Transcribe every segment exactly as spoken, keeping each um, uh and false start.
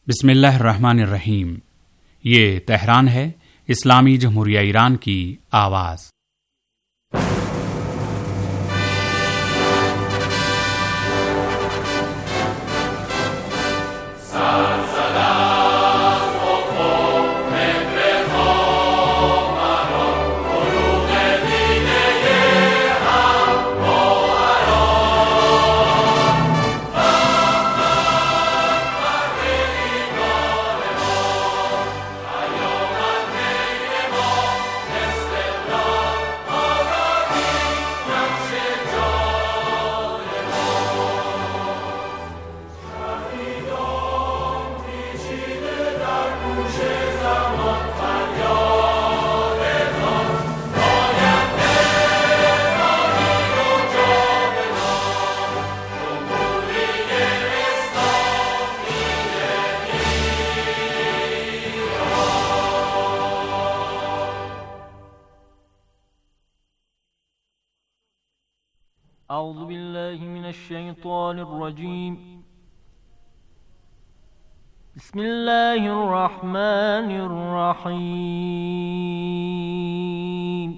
बिस्मिल्लाहिर्रहमानिर्रहीम। ये तेहरान है, इस्लामी जमहूरिया ईरान की आवाज़। أعوذ بالله من الشيطان الرجيم بسم الله الرحمن الرحيم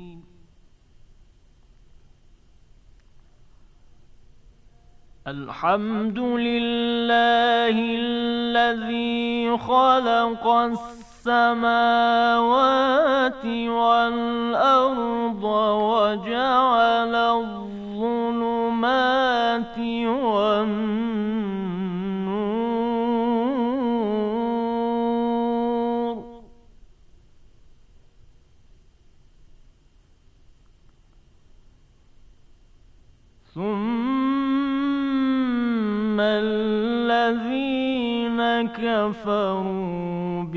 الحمد لله الذي خلق السماوات والأرض وجعل الظلمات والنور ثم الذين كفروا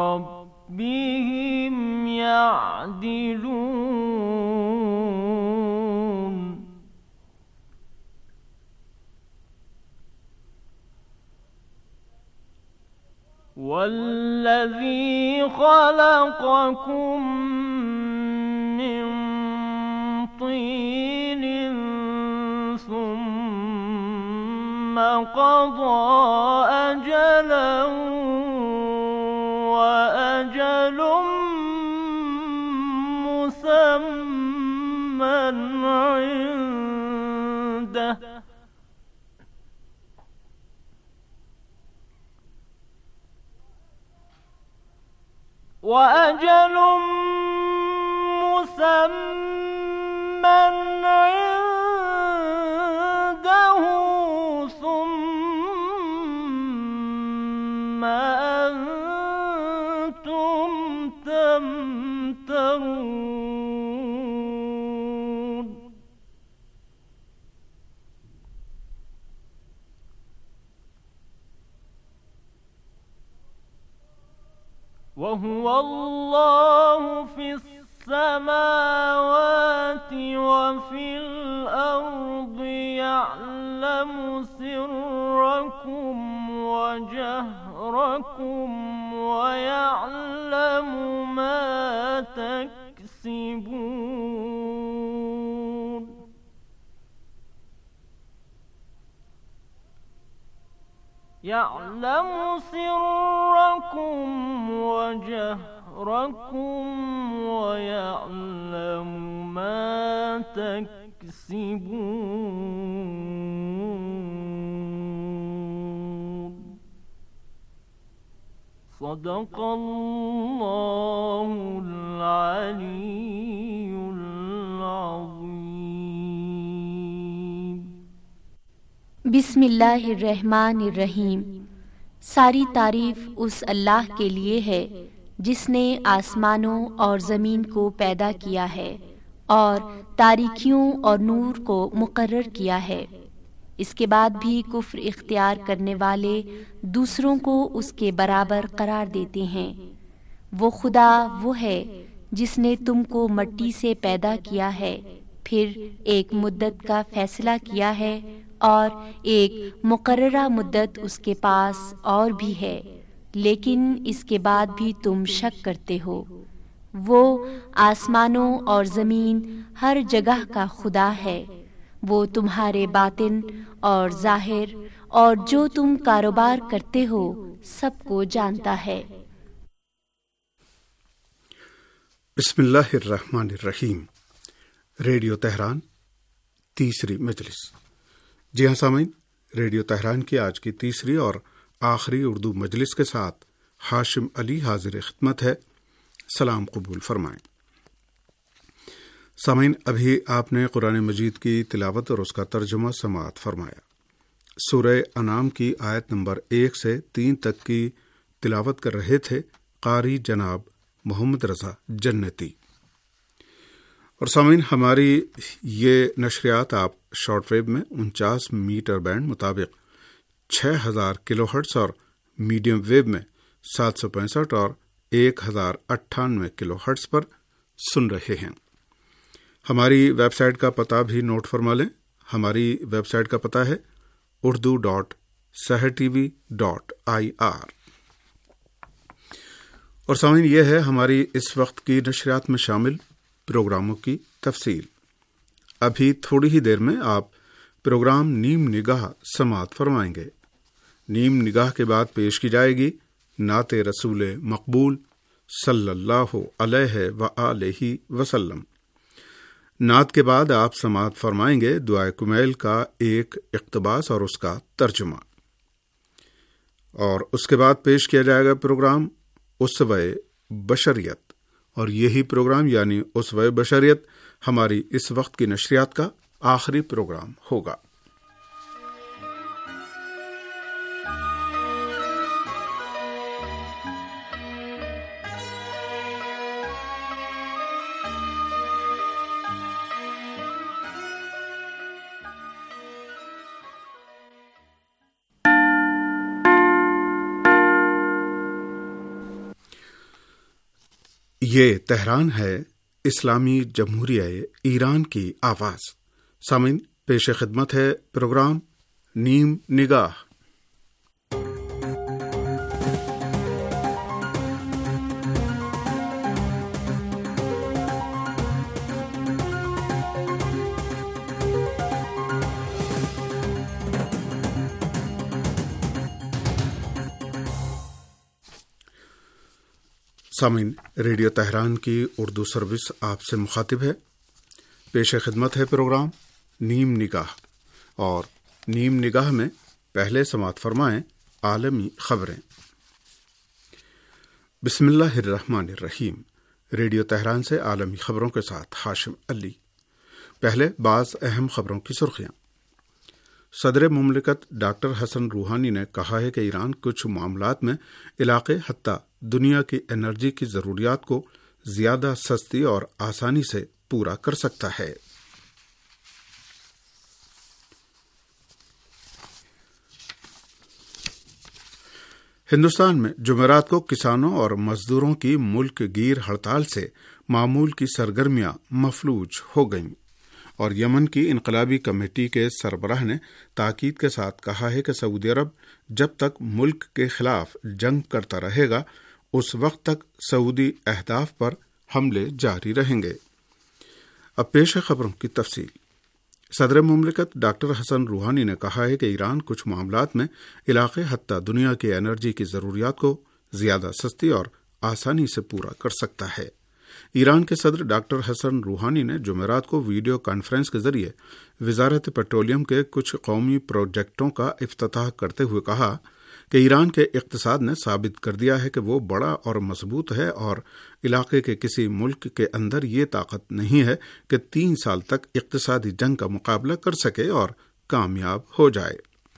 بربهم يعدلون والذي خلقكم من طين ثم قضى أجلا وأجل مسمى عنده وأجل مسمى عنده ثم أنتم تمترون وهو الله في السماوات وفي الأرض يعلم سركم وجهركم ويعلم ما تكسبون يعلم سركم وجهركم ويعلم ما تكسبون صدق الله العلي العظيم। बिस्मिल्लाहिर्रहमानिर्रहीम। सारी तारीफ उस अल्लाह के लिए है जिसने आसमानों और ज़मीन को पैदा किया है और तारीकियों और नूर को मुकर्रर किया है। इसके बाद भी कुफ्र इख्तियार करने वाले दूसरों को उसके बराबर करार देते हैं। वो खुदा वो है जिसने तुमको मिट्टी से पैदा किया है, फिर एक मुद्दत का फैसला किया है और एक मुकर्ररा मुद्दत उसके पास और भी है, लेकिन इसके बाद भी तुम शक करते हो। वो आसमानों और ज़मीन हर जगह का खुदा है। وہ تمہارے باطن اور ظاہر اور جو تم کاروبار کرتے ہو سب کو جانتا ہے۔ بسم اللہ الرحمن الرحیم۔ ریڈیو تہران تیسری مجلس۔ جی ہاں سامعین، ریڈیو تہران کی آج کی تیسری اور آخری اردو مجلس کے ساتھ ہاشم علی حاضر خدمت ہے۔ سلام قبول فرمائیں۔ سامعین، ابھی آپ نے قرآن مجید کی تلاوت اور اس کا ترجمہ سماعت فرمایا۔ سورہ انعام کی آیت نمبر ایک سے تین تک کی تلاوت کر رہے تھے قاری جناب محمد رضا جنتی۔ اور سامعین، ہماری یہ نشریات آپ شارٹ ویو میں انچاس میٹر بینڈ مطابق چھ ہزار کلو ہرٹز اور میڈیم ویو میں سات سو پینسٹھ اور ایک ہزار اٹھانوے کلو ہرٹز پر سن رہے ہیں۔ ہماری ویب سائٹ کا پتہ بھی نوٹ فرما لیں۔ ہماری ویب سائٹ کا پتہ ہے Urdu dot Sahar TV dot I R. اور سامعین، یہ ہے ہماری اس وقت کی نشریات میں شامل پروگراموں کی تفصیل۔ ابھی تھوڑی ہی دیر میں آپ پروگرام نیم نگاہ سماعت فرمائیں گے۔ نیم نگاہ کے بعد پیش کی جائے گی نعت رسول مقبول صلی اللہ علیہ وآلہ وسلم۔ نعت کے بعد آپ سماعت فرمائیں گے دعائے کمیل کا ایک اقتباس اور اس کا ترجمہ، اور اس کے بعد پیش کیا جائے گا پروگرام اسوہ بشریت، اور یہی پروگرام یعنی اسوہ بشریت ہماری اس وقت کی نشریات کا آخری پروگرام ہوگا۔ یہ تہران ہے، اسلامی جمہوریہ ایران کی آواز۔ سامعین، پیش خدمت ہے پروگرام نیم نگاہ۔ سامعین، ریڈیو تہران کی اردو سروس آپ سے مخاطب ہے۔ پیش خدمت ہے پروگرام نیم نگاہ، اور نیم نگاہ میں پہلے سماعت فرمائیں عالمی خبریں۔ بسم اللہ الرحمن الرحیم۔ ریڈیو تہران سے عالمی خبروں کے ساتھ ہاشم علی۔ پہلے بعض اہم خبروں کی سرخیاں۔ صدر مملکت ڈاکٹر حسن روحانی نے کہا ہے کہ ایران کچھ معاملات میں علاقے حتیٰ دنیا کی انرجی کی ضروریات کو زیادہ سستی اور آسانی سے پورا کر سکتا ہے۔ ہندوستان میں جمعرات کو کسانوں اور مزدوروں کی ملک گیر ہڑتال سے معمول کی سرگرمیاں مفلوج ہو گئیں، اور یمن کی انقلابی کمیٹی کے سربراہ نے تاکید کے ساتھ کہا ہے کہ سعودی عرب جب تک ملک کے خلاف جنگ کرتا رہے گا اس وقت تک سعودی اہداف پر حملے جاری رہیں گے۔ اب پیش ہے خبروں کی تفصیل۔ صدر مملکت ڈاکٹر حسن روحانی نے کہا ہے کہ ایران کچھ معاملات میں علاقے حتیٰ دنیا کی انرجی کی ضروریات کو زیادہ سستی اور آسانی سے پورا کر سکتا ہے۔ ایران کے صدر ڈاکٹر حسن روحانی نے جمعرات کو ویڈیو کانفرنس کے ذریعے وزارت پیٹرولیم کے کچھ قومی پروجیکٹوں کا افتتاح کرتے ہوئے کہا کہ ایران کے اقتصاد نے ثابت کر دیا ہے کہ وہ بڑا اور مضبوط ہے، اور علاقے کے کسی ملک کے اندر یہ طاقت نہیں ہے کہ تین سال تک اقتصادی جنگ کا مقابلہ کر سکے اور کامیاب ہو جائے۔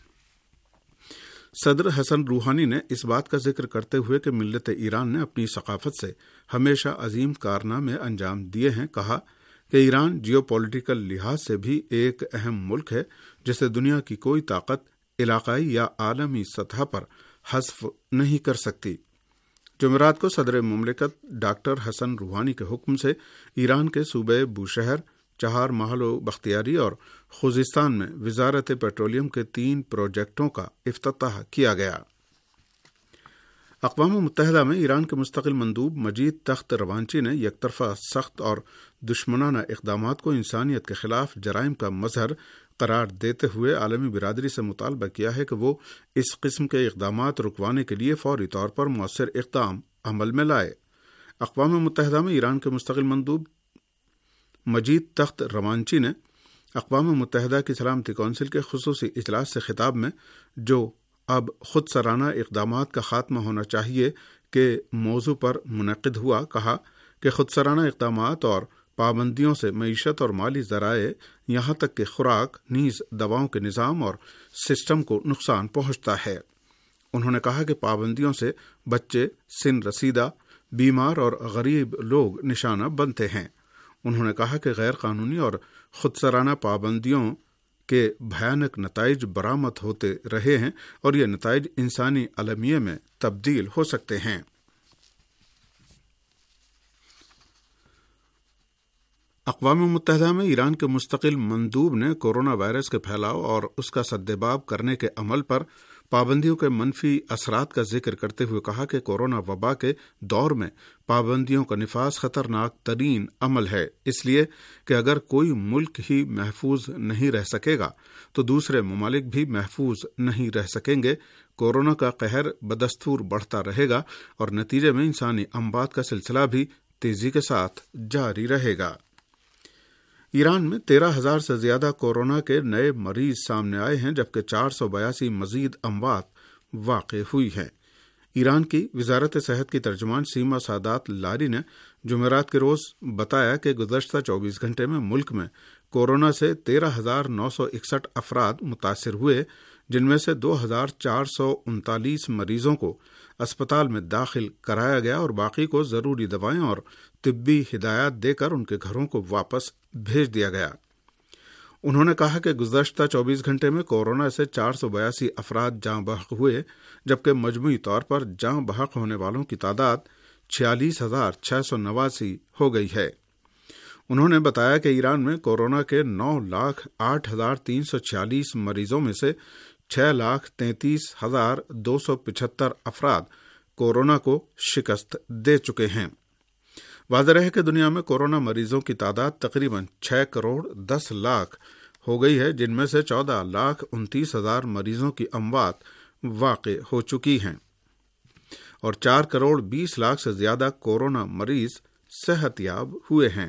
صدر حسن روحانی نے اس بات کا ذکر کرتے ہوئے کہ ملت ایران نے اپنی ثقافت سے ہمیشہ عظیم کارنامے انجام دیے ہیں، کہا کہ ایران جیو پولیٹیکل لحاظ سے بھی ایک اہم ملک ہے جسے دنیا کی کوئی طاقت علاقائی یا عالمی سطح پر حذف نہیں کر سکتی۔ جمعرات کو صدر مملکت ڈاکٹر حسن روحانی کے حکم سے ایران کے صوبے بوشہر، چہار محل و بختیاری اور خوزستان میں وزارت پیٹرولیم کے تین پروجیکٹوں کا افتتاح کیا گیا۔ اقوام متحدہ میں ایران کے مستقل مندوب مجید تخت روانچی نے یک طرفہ سخت اور دشمنانہ اقدامات کو انسانیت کے خلاف جرائم کا مظہر قرار دیتے ہوئے عالمی برادری سے مطالبہ کیا ہے کہ وہ اس قسم کے اقدامات رکوانے کے لیے فوری طور پر مؤثر اقدام عمل میں لائے۔ اقوام متحدہ میں ایران کے مستقل مندوب مجید تخت روانچی نے اقوام متحدہ کی سلامتی کونسل کے خصوصی اجلاس سے خطاب میں جو اب خود سرانہ اقدامات کا خاتمہ ہونا چاہیے کے موضوع پر منعقد ہوا کہا کہ خود سرانہ اقدامات اور پابندیوں سے معیشت اور مالی ذرائع یہاں تک کہ خوراک نیز دواؤں کے نظام اور سسٹم کو نقصان پہنچتا ہے۔ انہوں نے کہا کہ پابندیوں سے بچے، سن رسیدہ، بیمار اور غریب لوگ نشانہ بنتے ہیں۔ انہوں نے کہا کہ غیر قانونی اور خود سرانہ پابندیوں کے بھیانک نتائج برآمد ہوتے رہے ہیں اور یہ نتائج انسانی المیہ میں تبدیل ہو سکتے ہیں۔ اقوام متحدہ میں ایران کے مستقل مندوب نے کورونا وائرس کے پھیلاؤ اور اس کا سدباب کرنے کے عمل پر پابندیوں کے منفی اثرات کا ذکر کرتے ہوئے کہا کہ کورونا وبا کے دور میں پابندیوں کا نفاذ خطرناک ترین عمل ہے، اس لیے کہ اگر کوئی ملک ہی محفوظ نہیں رہ سکے گا تو دوسرے ممالک بھی محفوظ نہیں رہ سکیں گے۔ کورونا کا قہر بدستور بڑھتا رہے گا اور نتیجے میں انسانی اموات کا سلسلہ بھی تیزی کے ساتھ جاری رہے گا۔ ایران میں تیرہ ہزار سے زیادہ کورونا کے نئے مریض سامنے آئے ہیں جبکہ چار سو بیاسی مزید اموات واقع ہوئی ہیں۔ ایران کی وزارت صحت کی ترجمان سیما سادات لاری نے جمعرات کے روز بتایا کہ گزشتہ چوبیس گھنٹے میں ملک میں کورونا سے تیرہ ہزار نو سو اکسٹھ افراد متاثر ہوئے، جن میں سے دو ہزار چار سو انتالیس مریضوں کو اسپتال میں داخل کرایا گیا اور باقی کو ضروری دوائیں اور طبی ہدایات دے کر ان کے گھروں کو واپس بھیج دیا گیا۔ انہوں نے کہا کہ گزشتہ چوبیس گھنٹے میں کورونا سے چار سو بیاسی افراد جاں بحق ہوئے جبکہ مجموعی طور پر جاں بحق ہونے والوں کی تعداد چھیالیس ہزار چھ سو نواسی ہو گئی ہے۔ انہوں نے بتایا کہ ایران میں کورونا کے نو لاکھ آٹھ ہزار تین سو چھیالیس مریضوں میں سے چھ لاکھ تینتیس ہزار دو سو پچہتر افراد کورونا کو شکست دے چکے ہیں۔ واضح ہے کہ دنیا میں کورونا مریضوں کی تعداد تقریباً چھ کروڑ دس لاکھ ہو گئی ہے، جن میں سے چودہ لاکھ انتیس ہزار مریضوں کی اموات واقع ہو چکی ہیں اور چار کروڑ بیس لاکھ سے زیادہ کورونا مریض صحت یاب ہوئے ہیں۔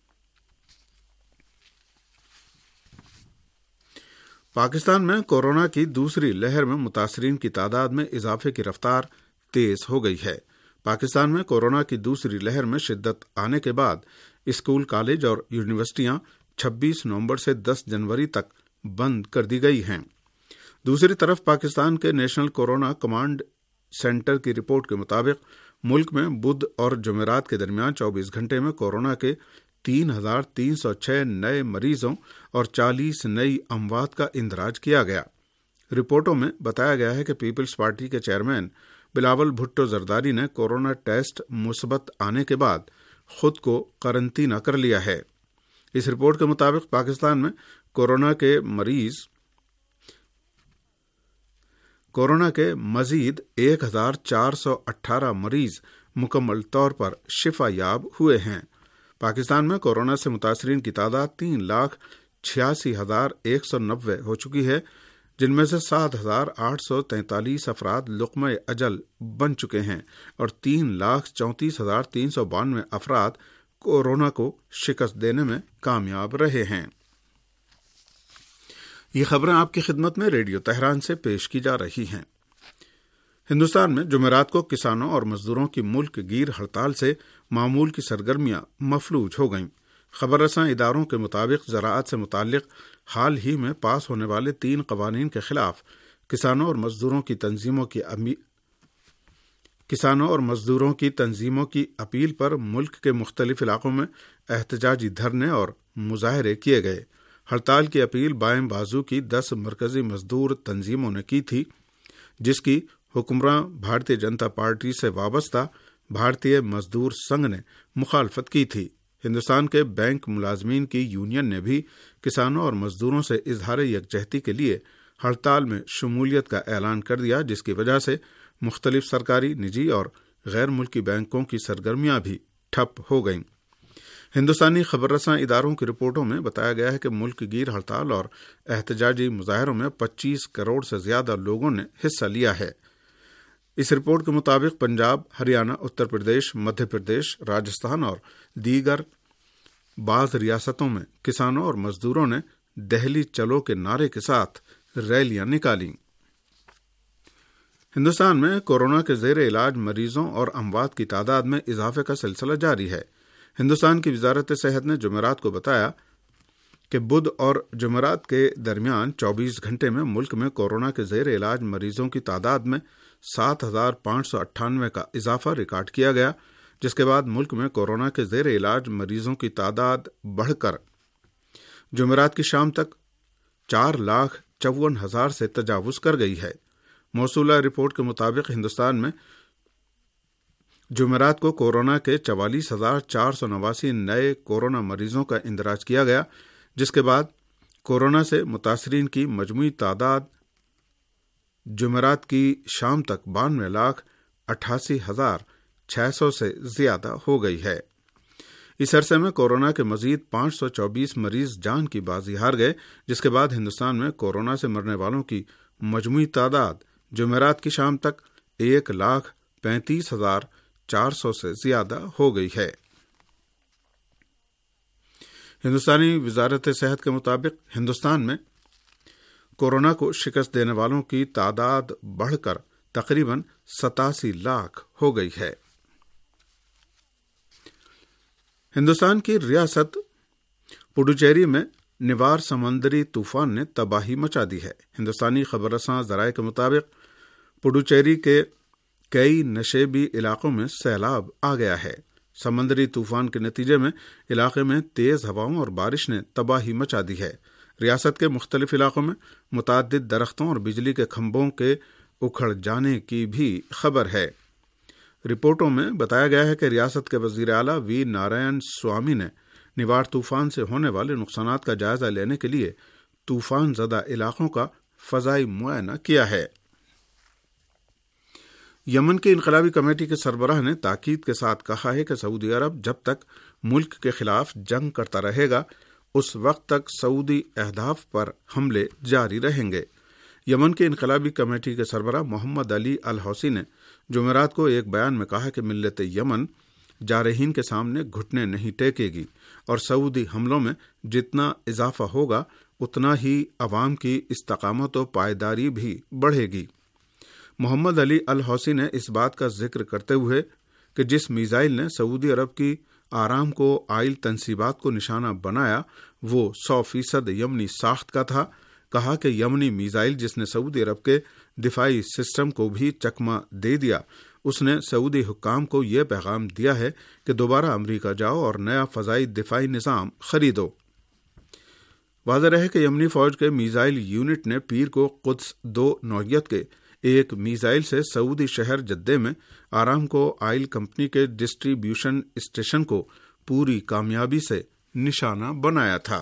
پاکستان میں کورونا کی دوسری لہر میں متاثرین کی تعداد میں اضافے کی رفتار تیز ہو گئی ہے۔ پاکستان میں کورونا کی دوسری لہر میں شدت آنے کے بعد اسکول، کالج اور یونیورسٹیاں چھبیس نومبر سے دس جنوری تک بند کر دی گئی ہیں۔ دوسری طرف پاکستان کے نیشنل کورونا کمانڈ سینٹر کی رپورٹ کے مطابق ملک میں بدھ اور جمعرات کے درمیان چوبیس گھنٹے میں کورونا کے تین ہزار تین سو چھ نئے مریضوں اور چالیس نئی اموات کا اندراج کیا گیا۔ رپورٹوں میں بتایا گیا ہے کہ پیپلز پارٹی کے چیئرمین بلاول بھٹو زرداری نے کورونا ٹیسٹ مثبت آنے کے بعد خود کو قرنطینہ کر لیا ہے۔ اس رپورٹ کے مطابق پاکستان میں کورونا کے مریض کورونا کے مزید ایک ہزار چار سو اٹھارہ مریض مکمل طور پر شفا یاب ہوئے ہیں۔ پاکستان میں کورونا سے متاثرین کی تعداد تین لاکھ چھیاسی ہزار ایک سو نوے ہو چکی ہے، جن میں سے سات ہزار آٹھ سو تینتالیس افراد لقمہ اجل بن چکے ہیں اور تین لاکھ چونتیس ہزار تین سو بانوے افراد کورونا کو شکست دینے میں کامیاب رہے ہیں۔ یہ خبریں آپ کی خدمت میں ریڈیو تہران سے پیش کی جا رہی ہیں۔ ہندوستان میں جمعرات کو کسانوں اور مزدوروں کی ملک گیر ہڑتال سے معمول کی سرگرمیاں مفلوج ہو گئیں۔ خبر رساں اداروں کے مطابق زراعت سے متعلق حال ہی میں پاس ہونے والے تین قوانین کے خلاف کسانوں اور مزدوروں کی تنظیموں کی امی... کسانوں اور مزدوروں کی تنظیموں کی اپیل پر ملک کے مختلف علاقوں میں احتجاجی دھرنے اور مظاہرے کیے گئے۔ ہڑتال کی اپیل بائیں بازو کی دس مرکزی مزدور تنظیموں نے کی تھی، جس کی حکمراں بھارتیہ جنتا پارٹی سے وابستہ بھارتیہ مزدور سنگھ نے مخالفت کی تھی۔ ہندوستان کے بینک ملازمین کی یونین نے بھی کسانوں اور مزدوروں سے اظہار یکجہتی کے لیے ہڑتال میں شمولیت کا اعلان کر دیا، جس کی وجہ سے مختلف سرکاری، نجی اور غیر ملکی بینکوں کی سرگرمیاں بھی ٹھپ ہو گئیں۔ ہندوستانی خبر رساں اداروں کی رپورٹوں میں بتایا گیا ہے کہ ملک گیر ہڑتال اور احتجاجی مظاہروں میں پچیس کروڑ سے زیادہ لوگوں نے حصہ لیا ہے۔ اس رپورٹ کے مطابق پنجاب، ہریانہ، اتر پردیش، مدھیہ پردیش، راجستھان اور دیگر بعض ریاستوں میں کسانوں اور مزدوروں نے دہلی چلو کے نعرے کے ساتھ ریلیاں نکالیں۔ ہندوستان میں کورونا کے زیر علاج مریضوں اور اموات کی تعداد میں اضافے کا سلسلہ جاری ہے۔ ہندوستان کی وزارت صحت نے جمعرات کو بتایا کہ بدھ اور جمعرات کے درمیان چوبیس گھنٹے میں ملک میں کورونا کے زیر علاج مریضوں کی تعداد میں سات ہزار پانچ سو اٹھانوے کا اضافہ ریکارڈ کیا گیا، جس کے بعد ملک میں کورونا کے زیر علاج مریضوں کی تعداد بڑھ کر جمعرات کی شام تک چار لاکھ چون ہزار سے تجاوز کر گئی ہے۔ موصولہ رپورٹ کے مطابق ہندوستان میں جمعرات کو کورونا کے چوالیس ہزار چار سو نواسی نئے کورونا مریضوں کا اندراج کیا گیا، جس کے بعد کورونا سے متاثرین کی مجموعی تعداد جمعرات کی شام تک بانوے لاکھ اٹھاسی ہزار چھ سو سے زیادہ ہو گئی ہے۔ اس عرصے میں کورونا کے مزید پانچ سو چوبیس مریض جان کی بازی ہار گئے، جس کے بعد ہندوستان میں کورونا سے مرنے والوں کی مجموعی تعداد جمعرات کی شام تک ایک لاکھ پینتیس ہزار چار سو سے زیادہ ہو گئی ہے۔ ہندوستانی وزارت صحت کے مطابق ہندوستان میں کورونا کو شکست دینے والوں کی تعداد بڑھ کر تقریباً ستاسی لاکھ ہو گئی ہے۔ ہندوستان کی ریاست پڈوچیری میں نیوار سمندری طوفان نے تباہی مچا دی ہے۔ ہندوستانی خبر رساں ذرائع کے مطابق پڈوچیری کے کئی نشیبی علاقوں میں سیلاب آ گیا ہے۔ سمندری طوفان کے نتیجے میں علاقے میں تیز ہواؤں اور بارش نے تباہی مچا دی ہے۔ ریاست کے مختلف علاقوں میں متعدد درختوں اور بجلی کے کھمبوں کے اکھڑ جانے کی بھی خبر ہے۔ رپورٹوں میں بتایا گیا ہے کہ ریاست کے وزیر اعلیٰ وی نارائن سوامی نے نیوار طوفان سے ہونے والے نقصانات کا جائزہ لینے کے لیے طوفان زدہ علاقوں کا فضائی معائنہ کیا ہے۔ یمن کی انقلابی کمیٹی کے سربراہ نے تاکید کے ساتھ کہا ہے کہ سعودی عرب جب تک ملک کے خلاف جنگ کرتا رہے گا اس وقت تک سعودی اہداف پر حملے جاری رہیں گے۔ یمن کی انقلابی کمیٹی کے سربراہ محمد علی الحوثی نے جمعرات کو ایک بیان میں کہا کہ ملت یمن جارحین کے سامنے گھٹنے نہیں ٹیکے گی اور سعودی حملوں میں جتنا اضافہ ہوگا اتنا ہی عوام کی استقامت و پائیداری بھی بڑھے گی۔ محمد علی الحوثی نے اس بات کا ذکر کرتے ہوئے کہ جس میزائل نے سعودی عرب کی آرام کو آئل تنصیبات کو نشانہ بنایا وہ سو فیصد یمنی ساخت کا تھا، کہا کہ یمنی میزائل جس نے سعودی عرب کے دفاعی سسٹم کو بھی چکمہ دے دیا، اس نے سعودی حکام کو یہ پیغام دیا ہے کہ دوبارہ امریکہ جاؤ اور نیا فضائی دفاعی نظام خریدو۔ واضح رہے کہ یمنی فوج کے میزائل یونٹ نے پیر کو قدس دو نوعیت کے ایک میزائل سے سعودی شہر جدہ میں آرام کو آئل کمپنی کے ڈسٹریبیوشن اسٹیشن کو پوری کامیابی سے نشانہ بنایا تھا۔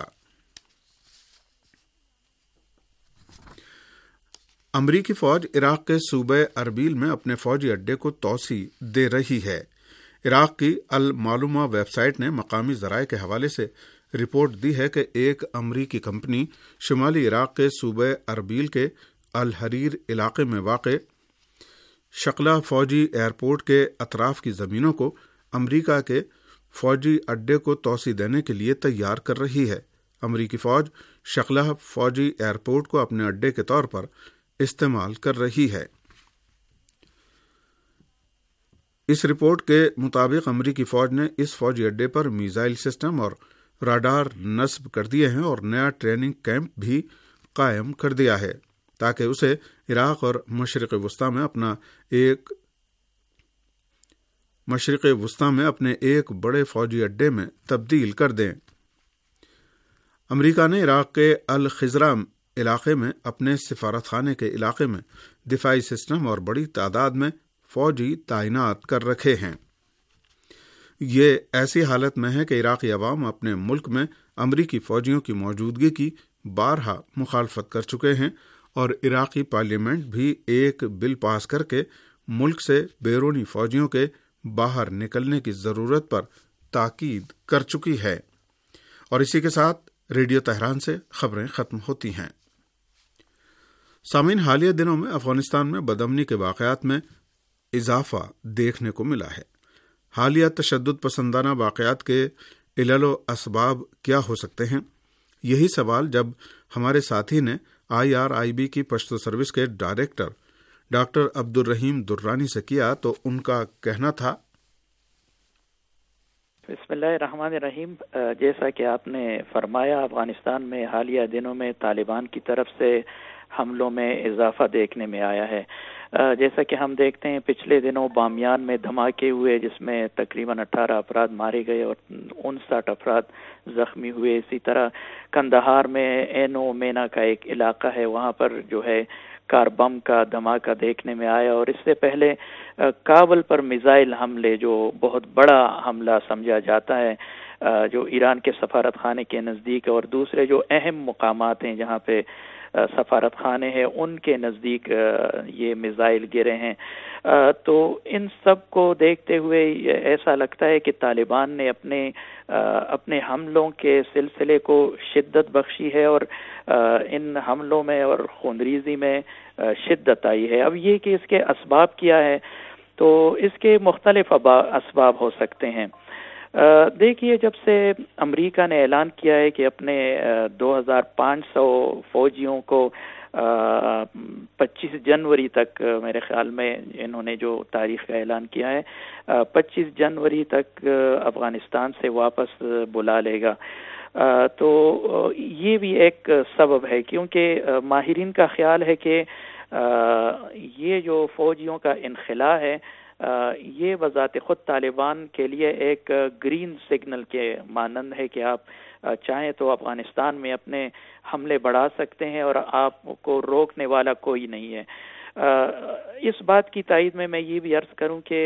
امریکی فوج عراق کے صوبہ اربیل میں اپنے فوجی اڈے کو توسیع دے رہی ہے۔ عراق کی المعلومہ ویب سائٹ نے مقامی ذرائع کے حوالے سے رپورٹ دی ہے کہ ایک امریکی کمپنی شمالی عراق کے صوبہ اربیل کے الحریر علاقے میں واقع شقلہ فوجی ایئرپورٹ کے اطراف کی زمینوں کو امریکہ کے فوجی اڈے کو توسیع دینے کے لیے تیار کر رہی ہے۔ امریکی فوج شقلہ فوجی ایئرپورٹ کو اپنے اڈے کے طور پر استعمال کر رہی ہے۔ اس رپورٹ کے مطابق امریکی فوج نے اس فوجی اڈے پر میزائل سسٹم اور راڈار نصب کر دیے ہیں اور نیا ٹریننگ کیمپ بھی قائم کر دیا ہے تاکہ اسے عراق اور مشرق وسطی میں اپنا ایک مشرق وسطی میں اپنے ایک بڑے فوجی اڈے میں تبدیل کر دیں۔ امریکہ نے عراق کے الخزرہ علاقے میں اپنے سفارت خانے کے علاقے میں دفاعی سسٹم اور بڑی تعداد میں فوجی تعینات کر رکھے ہیں۔ یہ ایسی حالت میں ہے کہ عراقی عوام اپنے ملک میں امریکی فوجیوں کی موجودگی کی بارہا مخالفت کر چکے ہیں اور عراقی پارلیمنٹ بھی ایک بل پاس کر کے ملک سے بیرونی فوجیوں کے باہر نکلنے کی ضرورت پر تاکید کر چکی ہے۔ اور اسی کے ساتھ ریڈیو تہران سے خبریں ختم ہوتی ہیں۔ سامعین، حالیہ دنوں میں افغانستان میں بدامنی کے واقعات میں اضافہ دیکھنے کو ملا ہے۔ حالیہ تشدد پسندانہ واقعات کے علل و اسباب کیا ہو سکتے ہیں؟ یہی سوال جب ہمارے ساتھی نے آئی آر آئی بی کی پشتو سروس کے ڈائریکٹر ڈاکٹر عبد الرحیم درانی سے کیا تو ان کا کہنا تھا، بسم اللہ الرحمن الرحیم۔ جیسا کہ آپ نے فرمایا، افغانستان میں حالیہ دنوں میں طالبان کی طرف سے حملوں میں اضافہ دیکھنے میں آیا ہے۔ جیسا کہ ہم دیکھتے ہیں پچھلے دنوں بامیان میں دھماکے ہوئے جس میں تقریباً اٹھارہ افراد مارے گئے اور انسٹھ افراد زخمی ہوئے۔ اسی طرح کندہار میں اینو مینا کا ایک علاقہ ہے، وہاں پر جو ہے کار بم کا دھماکہ دیکھنے میں آیا، اور اس سے پہلے کابل پر میزائل حملے جو بہت بڑا حملہ سمجھا جاتا ہے، جو ایران کے سفارت خانے کے نزدیک، اور دوسرے جو اہم مقامات ہیں جہاں پہ سفارت خانے ہیں ان کے نزدیک یہ میزائل گرے ہیں۔ تو ان سب کو دیکھتے ہوئے ایسا لگتا ہے کہ طالبان نے اپنے اپنے حملوں کے سلسلے کو شدت بخشی ہے، اور ان حملوں میں اور خونریزی میں شدت آئی ہے۔ اب یہ کہ اس کے اسباب کیا ہے، تو اس کے مختلف اسباب ہو سکتے ہیں۔ دیکھیے، جب سے امریکہ نے اعلان کیا ہے کہ اپنے دو ہزار پانچ سو فوجیوں کو پچیس جنوری تک، میرے خیال میں انہوں نے جو تاریخ کا اعلان کیا ہے پچیس جنوری تک افغانستان سے واپس بلا لے گا، تو یہ بھی ایک سبب ہے، کیونکہ ماہرین کا خیال ہے کہ یہ جو فوجیوں کا انخلاء ہے یہ بذات خود طالبان کے لیے ایک گرین سگنل کے مانند ہے کہ آپ چاہیں تو افغانستان میں اپنے حملے بڑھا سکتے ہیں اور آپ کو روکنے والا کوئی نہیں ہے۔ اس بات کی تائید میں میں یہ بھی عرض کروں کہ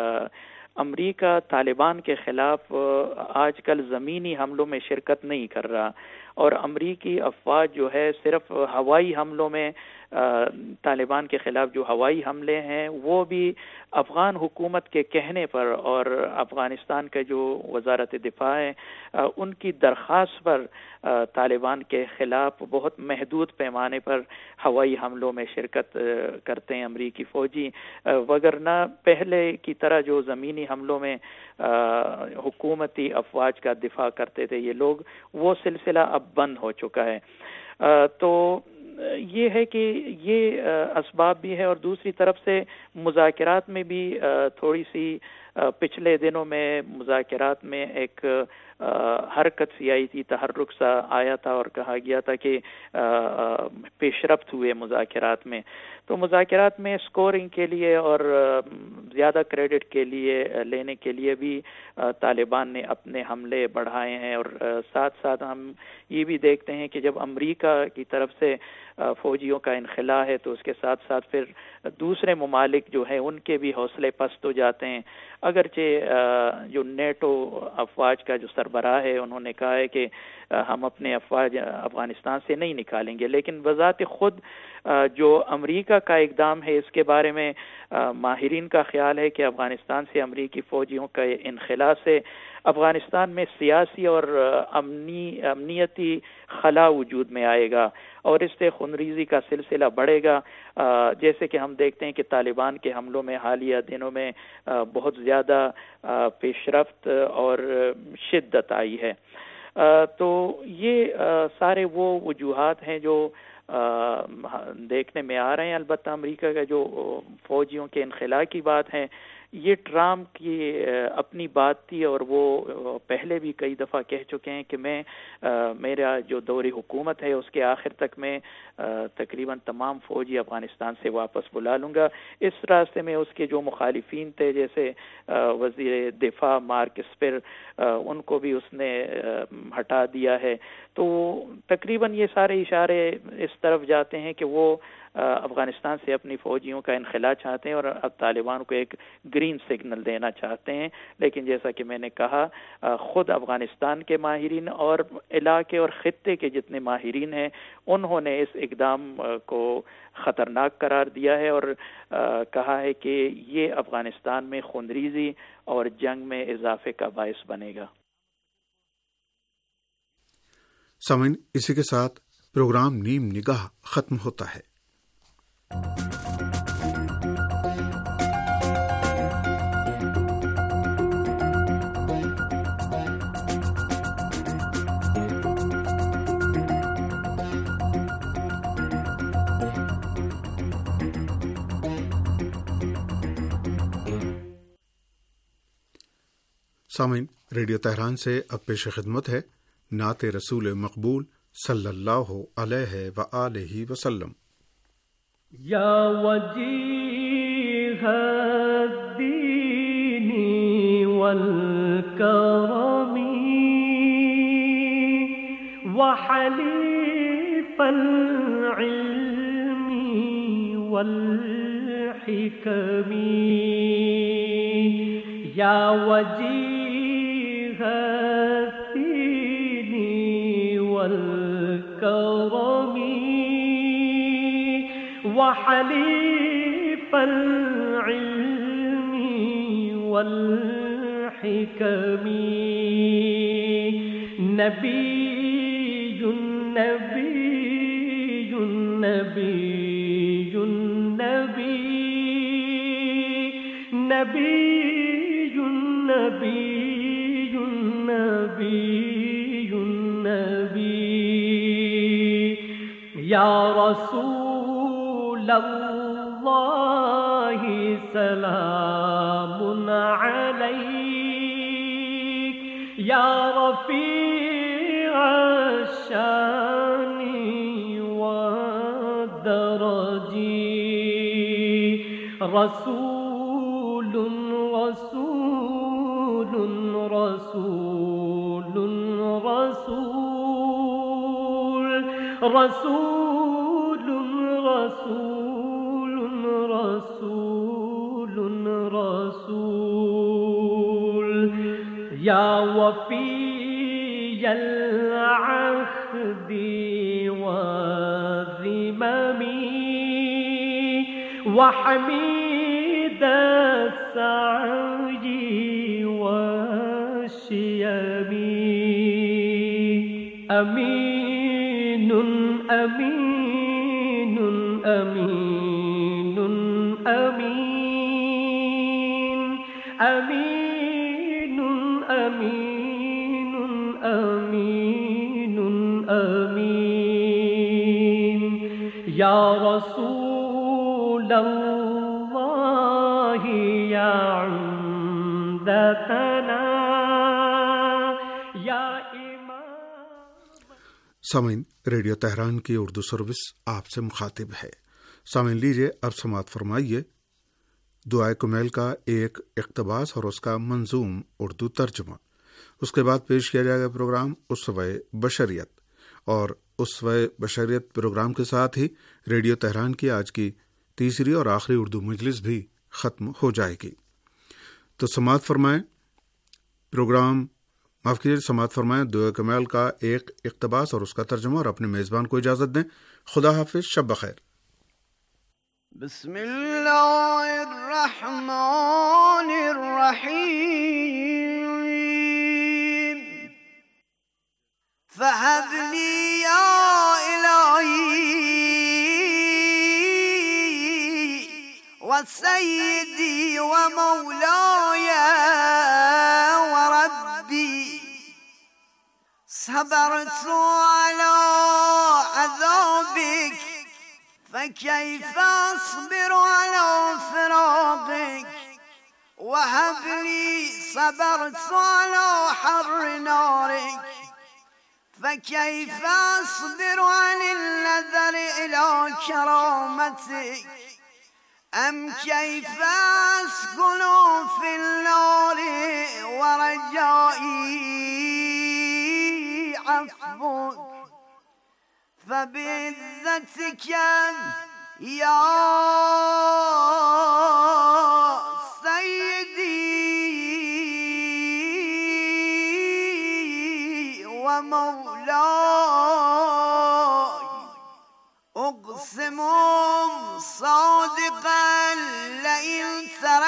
امریکہ طالبان کے خلاف آج کل زمینی حملوں میں شرکت نہیں کر رہا، اور امریکی افواج جو ہے صرف ہوائی حملوں میں طالبان کے خلاف جو ہوائی حملے ہیں وہ بھی افغان حکومت کے کہنے پر اور افغانستان کا جو وزارت دفاع ہے ان کی درخواست پر طالبان کے خلاف بہت محدود پیمانے پر ہوائی حملوں میں شرکت کرتے ہیں امریکی فوجی، وگرنہ پہلے کی طرح جو زمینی حملوں میں حکومتی افواج کا دفاع کرتے تھے یہ لوگ، وہ سلسلہ اب بند ہو چکا ہے۔ تو یہ ہے کہ یہ اسباب بھی ہے، اور دوسری طرف سے مذاکرات میں بھی تھوڑی سی پچھلے دنوں میں مذاکرات میں ایک حرکت سی آئی تھی، تحرک سا آیا تھا اور کہا گیا تھا کہ پیش رفت ہوئے مذاکرات میں۔ تو مذاکرات میں سکورنگ کے لیے اور زیادہ کریڈٹ کے لیے لینے کے لیے بھی طالبان نے اپنے حملے بڑھائے ہیں، اور ساتھ ساتھ ہم یہ بھی دیکھتے ہیں کہ جب امریکہ کی طرف سے فوجیوں کا انخلاء ہے تو اس کے ساتھ ساتھ پھر دوسرے ممالک جو ہیں ان کے بھی حوصلے پست ہو جاتے ہیں۔ اگرچہ جو نیٹو افواج کا جو سربراہ ہے انہوں نے کہا ہے کہ ہم اپنے افواج افغانستان سے نہیں نکالیں گے، لیکن بذات خود جو امریکہ کا اقدام ہے اس کے بارے میں ماہرین کا خیال ہے کہ افغانستان سے امریکی فوجیوں کا انخلاء سے افغانستان میں سیاسی اور امنی امنیتی خلا وجود میں آئے گا، اور اس سے خونریزی کا سلسلہ بڑھے گا، جیسے کہ ہم دیکھتے ہیں کہ طالبان کے حملوں میں حالیہ دنوں میں بہت زیادہ پیش رفت اور شدت آئی ہے۔ تو یہ سارے وہ وجوہات ہیں جو دیکھنے میں آ رہے ہیں۔ البتہ امریکہ کا جو فوجیوں کے انخلاء کی بات ہے یہ ٹرمپ کی اپنی بات تھی، اور وہ پہلے بھی کئی دفعہ کہہ چکے ہیں کہ میں میرا جو دور حکومت ہے اس کے آخر تک میں تقریباً تمام فوجی افغانستان سے واپس بلا لوں گا۔ اس راستے میں اس کے جو مخالفین تھے جیسے وزیر دفاع مارک اسپر، ان کو بھی اس نے ہٹا دیا ہے۔ تو تقریباً یہ سارے اشارے اس طرف جاتے ہیں کہ وہ افغانستان سے اپنی فوجیوں کا انخلا چاہتے ہیں اور اب طالبان کو ایک گرین سگنل دینا چاہتے ہیں. لیکن جیسا کہ میں نے کہا خود افغانستان کے ماہرین اور علاقے اور خطے کے جتنے ماہرین ہیں انہوں نے اس اقدام کو خطرناک قرار دیا ہے اور کہا ہے کہ یہ افغانستان میں خونریزی اور جنگ میں اضافے کا باعث بنے گا. سامعین، اسی کے ساتھ پروگرام نیم نگاہ ختم ہوتا ہے. سامعین، ریڈیو تہران سے اب پیش خدمت ہے نعت رسول مقبول صلی اللہ علیہ وآلہ وسلم. یا وجیہ الدین والکرم وحلیف العلم والحکم یا وجیہ الدین والکرم وحلیف العلم والحکم نبی نبی نبی نبی نبی نبی نبی یا رسول اللہ سلام علیک یا رفیع الشان والدرج رسول رسول رسول رسول رسول رسول رسول رسول یا وفی العهد والذمم وحمید السعی والشیم امین امین امین امین امین امین امین امین یا رسول اللہ یا عمدتنا یا سامعین، ریڈیو تہران کی اردو سروس آپ سے مخاطب ہے. سامعین، لیجیے اب سماعت فرمائیے دعائے کمیل کا ایک اقتباس اور اس کا منظوم اردو ترجمہ. اس کے بعد پیش کیا جائے گا پروگرام اسوہ بشریت، اور اسوہ بشریت پروگرام کے ساتھ ہی ریڈیو تہران کی آج کی تیسری اور آخری اردو مجلس بھی ختم ہو جائے گی. تو سماعت فرمائیں پروگرام معاف کیجیے سماعت فرمائیں دعائے کمیل کا ایک اقتباس اور اس کا ترجمہ، اور اپنے میزبان کو اجازت دیں. خدا حافظ، شب بخیر. بسم اللہ الرحمن الرحیم فهب لي يا إلهي وسيدي ومولاي وربي صبرت على عذابك فكيف أصبر على فراقك وهب لي صبرت على حر نارك فكيف أصبر عن النذر إلى كرامتك أم كيف أسكن في النار ورجائي عفوك فبعزتك یا سیدی و مولای اقسم صادقا لئن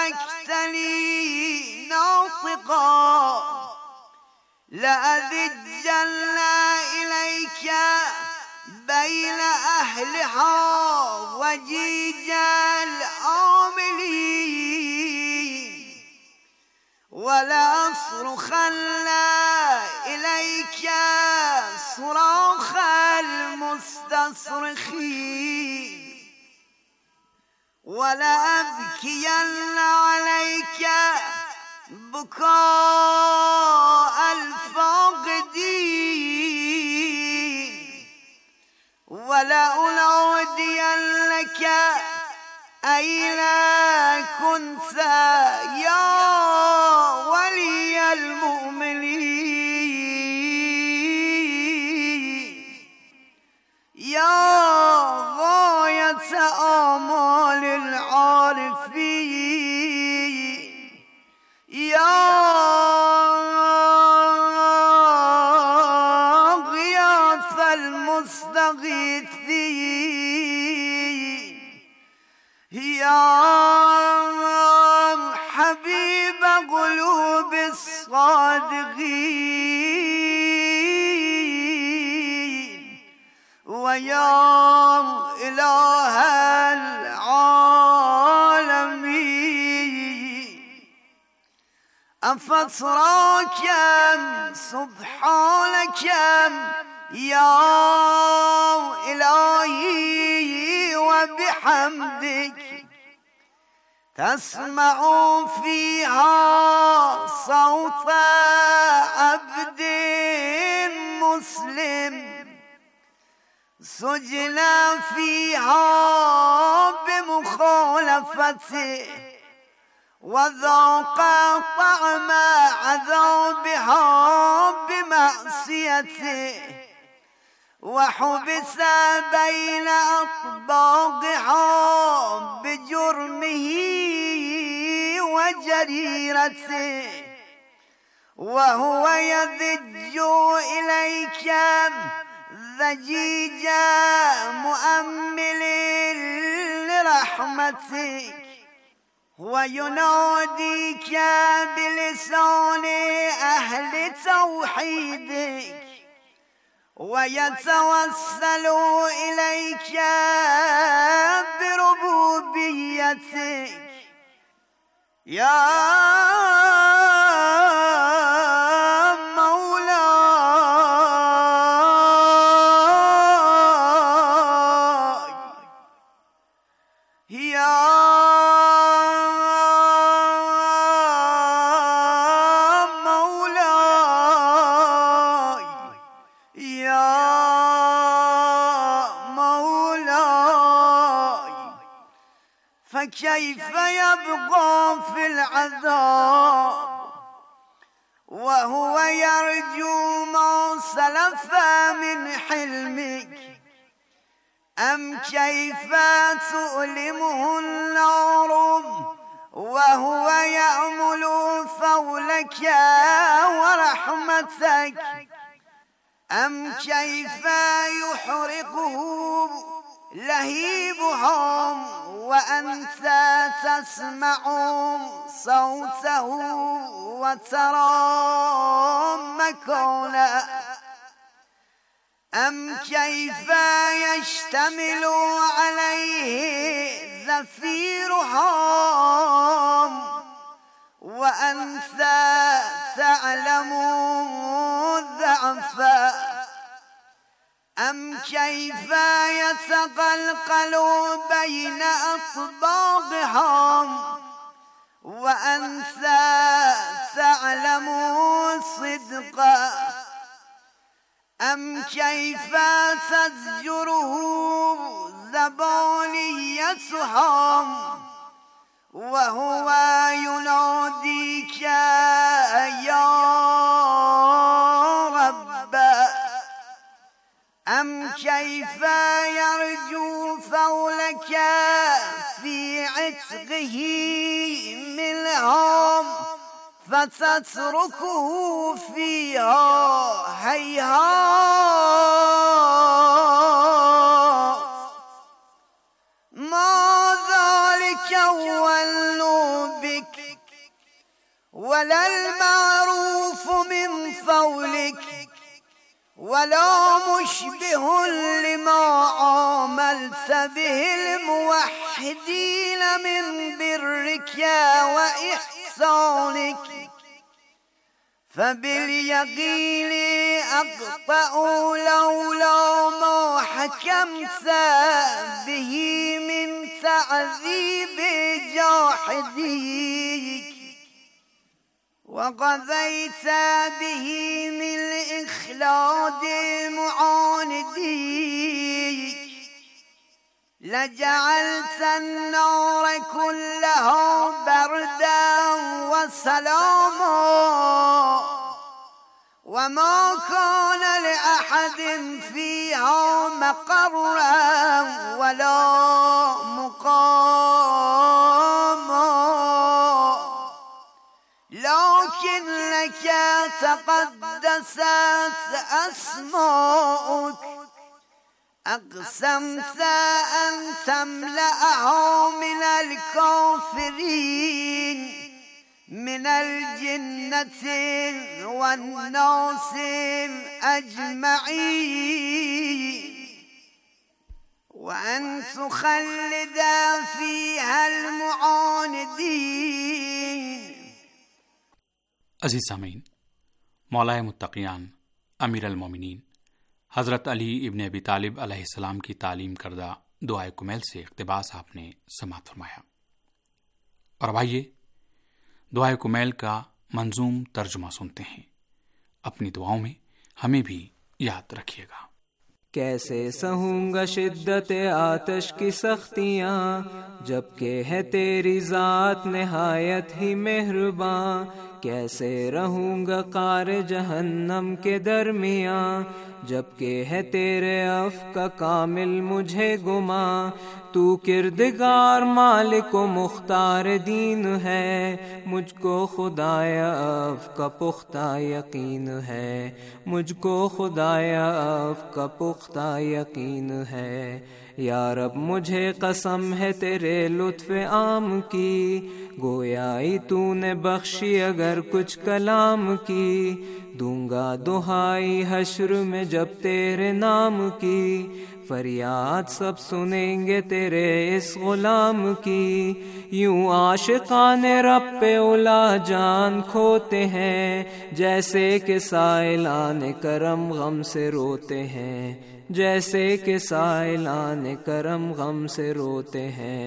تركتني ناطقا لأذجن إليك بين أهلها وجيج العاملين ولأصرخن إليك صراخ المستصرخين ولأبكين عليك بكاء الفاقدين ولأنادين لك أين كنت يا ولي المؤمنين يا غاية آمال العارفين يا غياث المستغيثين يا حبيب قلوب الصادقين ويا إله العالمين أفتراكم سبحانك يا إلهي وبحمدك تسمع فيها صوت عبد مسلم سجن فيها بمخالفته وذاق طعم عذابها بمعصيته وحبس بين أطباقها بجرمه وجريرته وهو يذج إليك ضجيج مؤمل لرحمتك ويناديك بلسان أهل توحيدك ويتوسل إليك بربوبيتك يا مولاي يا مولاي يا مولاي فكيف يبقى في العذاب وهو يرجو ما سلف من حلمك أم كيف تؤلمه النار وهو يأمل فولك ورحمتك أم كيف يحرقه لهيبهم وأنت تسمع صوته وترى مكانه أم كيف يشتمل عليه زفيرهم وأنت تعلم ضعفه أم كيف يتقلقل بين أطباقهم وأنت تعلم صدقه أم كيف تزجره زبانيتهم وهو يناديك يا رب أم كيف يرجو فولك لك في عتقه منهم فتتركه فيها هيهات ما ذلك والنوبك ولا المعروف من فولك ولا مشبه لما عاملت به الموحدين من برك وإحسانك فباليقين أقطع لولا ما حكمت به من تعذيب جاحديك وقضيت به من إخلاد معانديك لجعلت النار كلها بردا وسلاما وما كان لأحد فيها مقرا ولا مقاما لكن لك تقدست أسماؤك أقسمت أن تملأها من الكافرين من الجنة والناس أجمعين وأن تخلد فيها المعاندين. عزیز سامعین، مولا متقیان امیر المومنین حضرت علی ابن ابی طالب علیہ السلام کی تعلیم کردہ دعائے کمیل سے اقتباس آپ نے سماعت فرمایا، اور اب آئیے دعائے کمیل کا منظوم ترجمہ سنتے ہیں. اپنی دعاؤں میں ہمیں بھی یاد رکھیے گا. کیسے سہوں گا شدت آتش کی سختیاں جبکہ ہے تیری ذات نہایت ہی مہرباں. کیسے رہوں گا قعر جہنم کے درمیاں جبکہ ہے تیرے عفو کا کامل مجھے گماں. تو کردگار مالک و مختار دین ہے، مجھ کو خدایا عفو کا پختہ یقین ہے، مجھ کو خدایا عفو کا پختہ یقین ہے. یا رب مجھے قسم ہے تیرے لطف عام کی، گویائی تو نے بخشی اگر کچھ کلام کی. دوں گا دہائی حشر میں جب تیرے نام کی، فریاد سب سنیں گے تیرے اس غلام کی. یوں عاشقان رب پہ اولا جان کھوتے ہیں، جیسے کہ سائلان کرم غم سے روتے ہیں، جیسے کہ سائلان کرم غم سے روتے ہیں.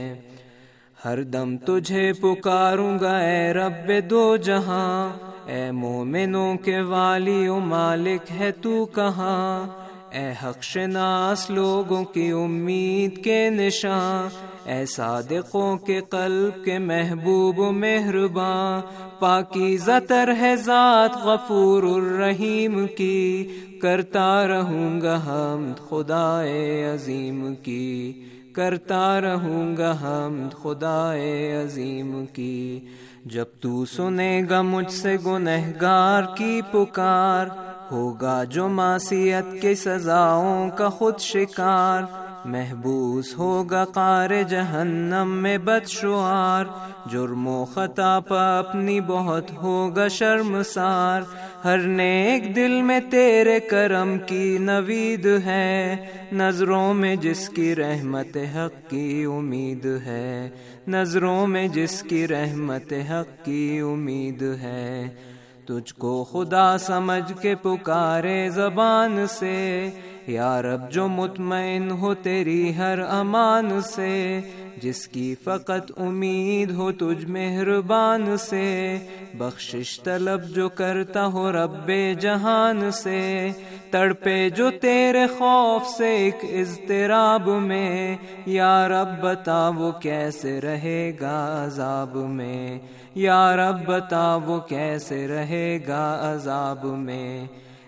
ہر دم تجھے پکاروں گا اے رب دو جہاں، اے مومنوں کے والی و مالک ہے تو کہاں. اے حق شناس لوگوں کی امید کے نشاں، اے صادقوں کے قلب کے محبوب و مہرباں. پاکیزہ تر ہے ذات غفور الرحیم کی، کرتا رہوں گا حمد خدائے عظیم کی، کرتا رہوں گا حمد خدائے عظیم کی. جب تو سنے گا مجھ سے گنہگار کی پکار، ہوگا جو معصیت کی سزاؤں کا خود شکار. محبوس ہوگا قعر جہنم میں بدشعار، جرم و خطا پا اپنی بہت ہوگا شرمسار. ہر نیک دل میں تیرے کرم کی نوید ہے، نظروں میں جس کی رحمت حق کی امید ہے، نظروں میں جس کی رحمت حق کی امید ہے. تجھ کو خدا سمجھ کے پکارے زبان سے، یا رب جو مطمئن ہو تیری ہر امان سے. جس کی فقط امید ہو تجھ مہربان سے، بخشش طلب جو کرتا ہو رب جہان سے. تڑپے جو تیرے خوف سے ایک اضطراب میں، یا رب بتا وہ کیسے رہے گا عذاب میں، یا رب بتا وہ کیسے رہے گا عذاب میں.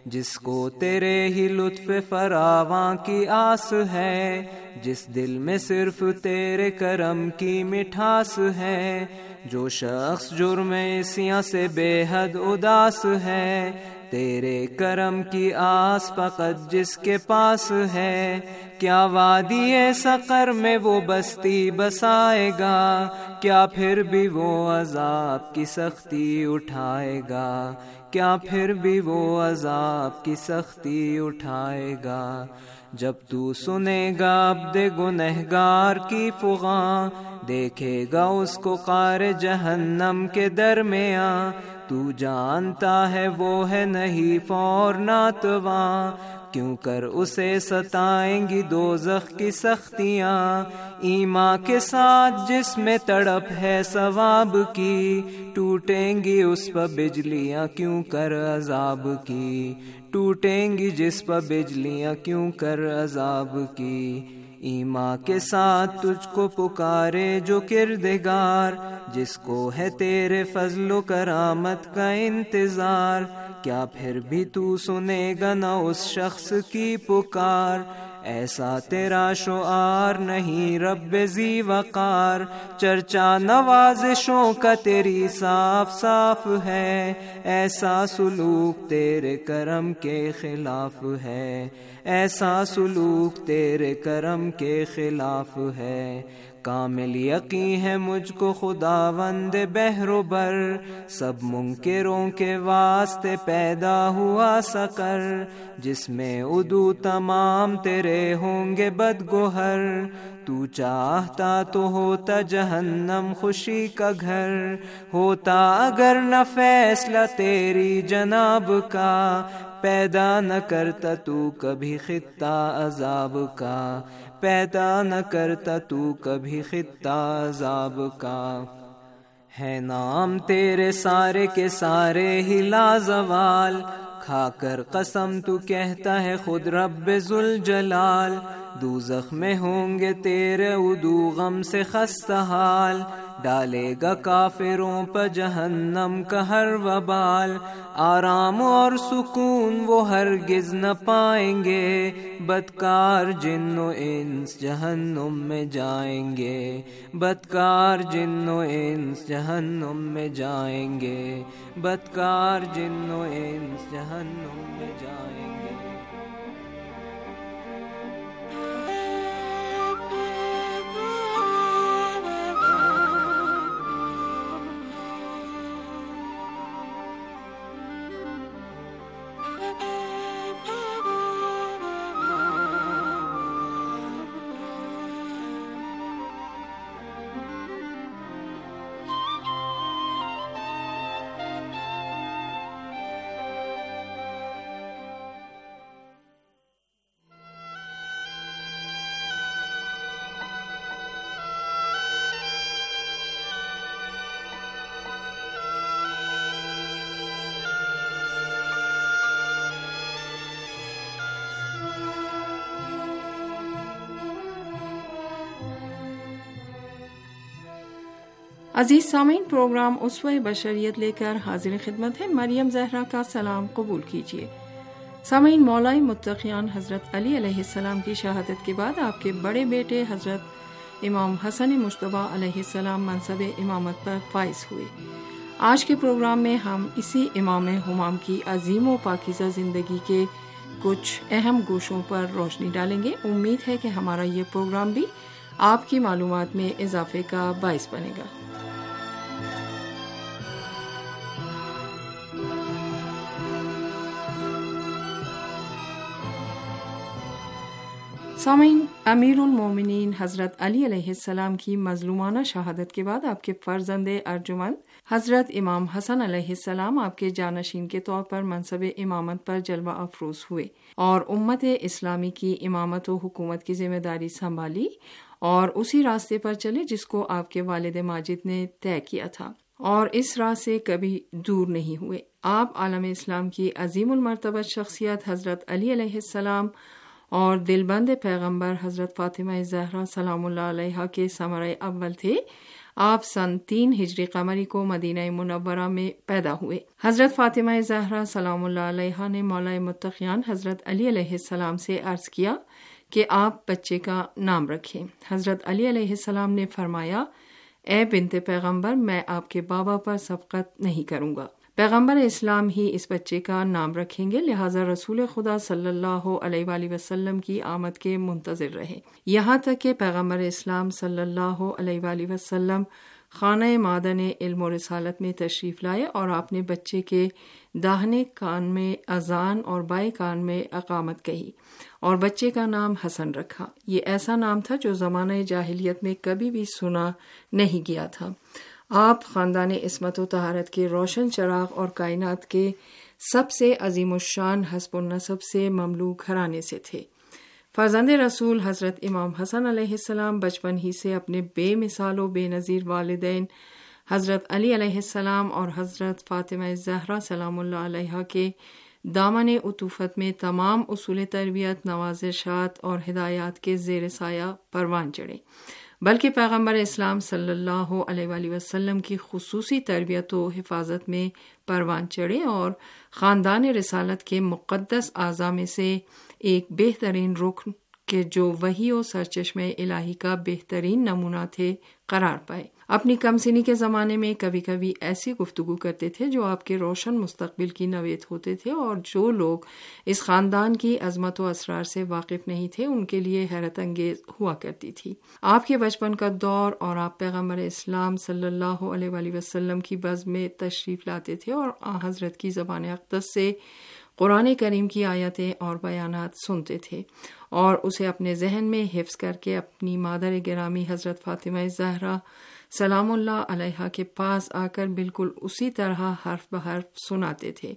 جس کو تیرے ہی لطف فراواں کی آس ہے، جس دل میں صرف تیرے کرم کی مٹھاس ہے، جو شخص جرم عصیاں سے بے حد اداس ہے، تیرے کرم کی آس فقط جس کے پاس ہے، کیا وادی سقر میں وہ بستی بسائے گا، کیا پھر بھی وہ عذاب کی سختی اٹھائے گا، کیا پھر بھی وہ عذاب کی سختی اٹھائے گا۔ جب تو سنے گا عبد گنہگار کی فغاں، دیکھے گا اس کو قعر جہنم کے درمیاں، تو جانتا ہے وہ ہے نہیں فور ناتواں، کیوں کر اسے ستائیں گی دوزخ کی سختیاں، ایمان کے ساتھ جس میں تڑپ ہے ثواب کی، ٹوٹیں گی اس پر بجلیاں کیوں کر عذاب کی، ٹوٹیں گی جس پر بجلیاں کیوں کر عذاب کی۔ ایمان کے ساتھ تجھ کو پکارے جو کردگار، جس کو ہے تیرے فضل و کرامت کا انتظار، کیا پھر بھی تو سنے گا نہ اس شخص کی پکار، ایسا تیرا شعار نہیں رب ذی وقار، چرچا نوازشوں کا تیری صاف صاف ہے، ایسا سلوک تیرے کرم کے خلاف ہے، ایسا سلوک تیرے کرم کے خلاف ہے۔ کامل یقین ہے مجھ کو خداوند بحر و بر، سب منکروں کے واسطے پیدا ہوا سقر، جس میں عدو تمام تیرے ہوں گے بدگوہر، تو چاہتا تو ہوتا جہنم خوشی کا گھر، ہوتا اگر نہ فیصلہ تیری جناب کا، پیدا نہ کرتا تو کبھی خطہ عذاب کا، پیدا نہ کرتا تو کبھی خطہ عذاب کا۔ ہے نام تیرے سارے کے سارے ہی لازوال، کھا کر قسم تو کہتا ہے خود رب ذوالجلال، دوزخ میں ہوں گے تیرے عدو غم سے خستہ حال، ڈالے گا کافروں پر جہنم کا ہر وبال، آرام اور سکون وہ ہرگز نہ پائیں گے، بدکار جن و انس جہنم میں جائیں گے، بدکار جن و انس جہنم میں جائیں گے، بدکار جن و انس جہنم میں جائیں گے۔ عزیز سامعین، پروگرام اسوہ بشریت لے کر حاضر خدمت ہے۔ مریم زہرا کا سلام قبول کیجیے۔ سامعین، مولا متقیان حضرت علی علیہ السلام کی شہادت کے بعد آپ کے بڑے بیٹے حضرت امام حسن مجتبیٰ علیہ السلام منصب امامت پر فائز ہوئے۔ آج کے پروگرام میں ہم اسی امام ہمام کی عظیم و پاکیزہ زندگی کے کچھ اہم گوشوں پر روشنی ڈالیں گے۔ امید ہے کہ ہمارا یہ پروگرام بھی آپ کی معلومات میں اضافے کا باعث بنے گا۔ سامعین، امیر المومنین حضرت علی علیہ السلام کی مظلومانہ شہادت کے بعد آپ کے فرزند ارجمند حضرت امام حسن علیہ السلام آپ کے جانشین کے طور پر منصب امامت پر جلوہ افروز ہوئے اور امت اسلامی کی امامت و حکومت کی ذمہ داری سنبھالی اور اسی راستے پر چلے جس کو آپ کے والد ماجد نے طے کیا تھا، اور اس راہ سے کبھی دور نہیں ہوئے۔ آپ عالم اسلام کی عظیم المرتبہ شخصیت حضرت علی علیہ السلام اور دلبند پیغمبر حضرت فاطمہ زہرا سلام اللہ علیہا کے ثمرۂ اول تھے۔ آپ سن تین ہجری قمری کو مدینہ منورہ میں پیدا ہوئے۔ حضرت فاطمہ زہرا سلام اللہ علیہا نے مولا متقیان حضرت علی علیہ السلام سے عرض کیا کہ آپ بچے کا نام رکھیں۔ حضرت علی علیہ السلام نے فرمایا، اے بنت پیغمبر، میں آپ کے بابا پر سبقت نہیں کروں گا، پیغمبر اسلام ہی اس بچے کا نام رکھیں گے، لہٰذا رسول خدا صلی اللہ علیہ وآلہ وسلم کی آمد کے منتظر رہے، یہاں تک کہ پیغمبر اسلام صلی اللہ علیہ وآلہ وسلم خانہ معدن علم و رسالت میں تشریف لائے اور آپ نے بچے کے داہنے کان میں اذان اور بائیں کان میں اقامت کہی اور بچے کا نام حسن رکھا۔ یہ ایسا نام تھا جو زمانہ جاہلیت میں کبھی بھی سنا نہیں گیا تھا۔ آپ خاندان عصمت و طہارت کے روشن چراغ اور کائنات کے سب سے عظیم الشان حسب النسب سے مملوک گھرانے سے تھے۔ فرزند رسول حضرت امام حسن علیہ السلام بچپن ہی سے اپنے بے مثال و بے نظیر والدین حضرت علی علیہ السلام اور حضرت فاطمہ زہرا سلام اللہ علیہا کے دامن عطوفت میں تمام اصول تربیت، نوازشات اور ہدایات کے زیر سایہ پروان چڑھے، بلکہ پیغمبر اسلام صلی اللہ علیہ وآلہ وسلم کی خصوصی تربیت و حفاظت میں پروان چڑھے اور خاندان رسالت کے مقدس اعضاء میں سے ایک بہترین رکن کہ جو وحی و سرچشمہ الہی کا بہترین نمونہ تھے قرار پائے۔ اپنی کم سنی کے زمانے میں کبھی کبھی ایسی گفتگو کرتے تھے جو آپ کے روشن مستقبل کی نوید ہوتے تھے، اور جو لوگ اس خاندان کی عظمت و اسرار سے واقف نہیں تھے ان کے لیے حیرت انگیز ہوا کرتی تھی۔ آپ کے بچپن کا دور اور آپ پیغمبر اسلام صلی اللہ علیہ وآلہ وسلم کی بزم میں تشریف لاتے تھے اور آن حضرت کی زبان اقدس سے قرآن کریم کی آیتیں اور بیانات سنتے تھے اور اسے اپنے ذہن میں حفظ کر کے اپنی مادر گرامی حضرت فاطمہ زہرا سلام اللہ علیہا کے پاس آ کر بالکل اسی طرح حرف بحرف سناتے تھے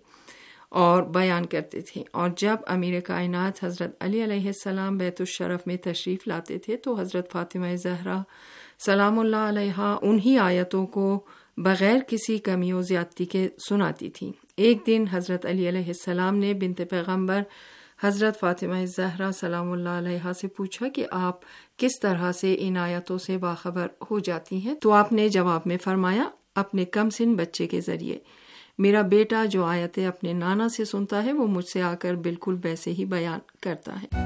اور بیان کرتے تھے، اور جب امیر کائنات حضرت علی علیہ السلام بیت الشرف میں تشریف لاتے تھے تو حضرت فاطمہ زہرا سلام اللہ علیہا انہی آیتوں کو بغیر کسی کمی و زیادتی کے سناتی تھی۔ ایک دن حضرت علی علیہ السلام نے بنت پیغمبر حضرت فاطمہ زہرا سلام اللہ علیہا سے پوچھا کہ آپ کس طرح سے ان آیتوں سے باخبر ہو جاتی ہیں؟ تو آپ نے جواب میں فرمایا، اپنے کم سن بچے کے ذریعے۔ میرا بیٹا جو آیتیں اپنے نانا سے سنتا ہے وہ مجھ سے آ کر بالکل ویسے ہی بیان کرتا ہے۔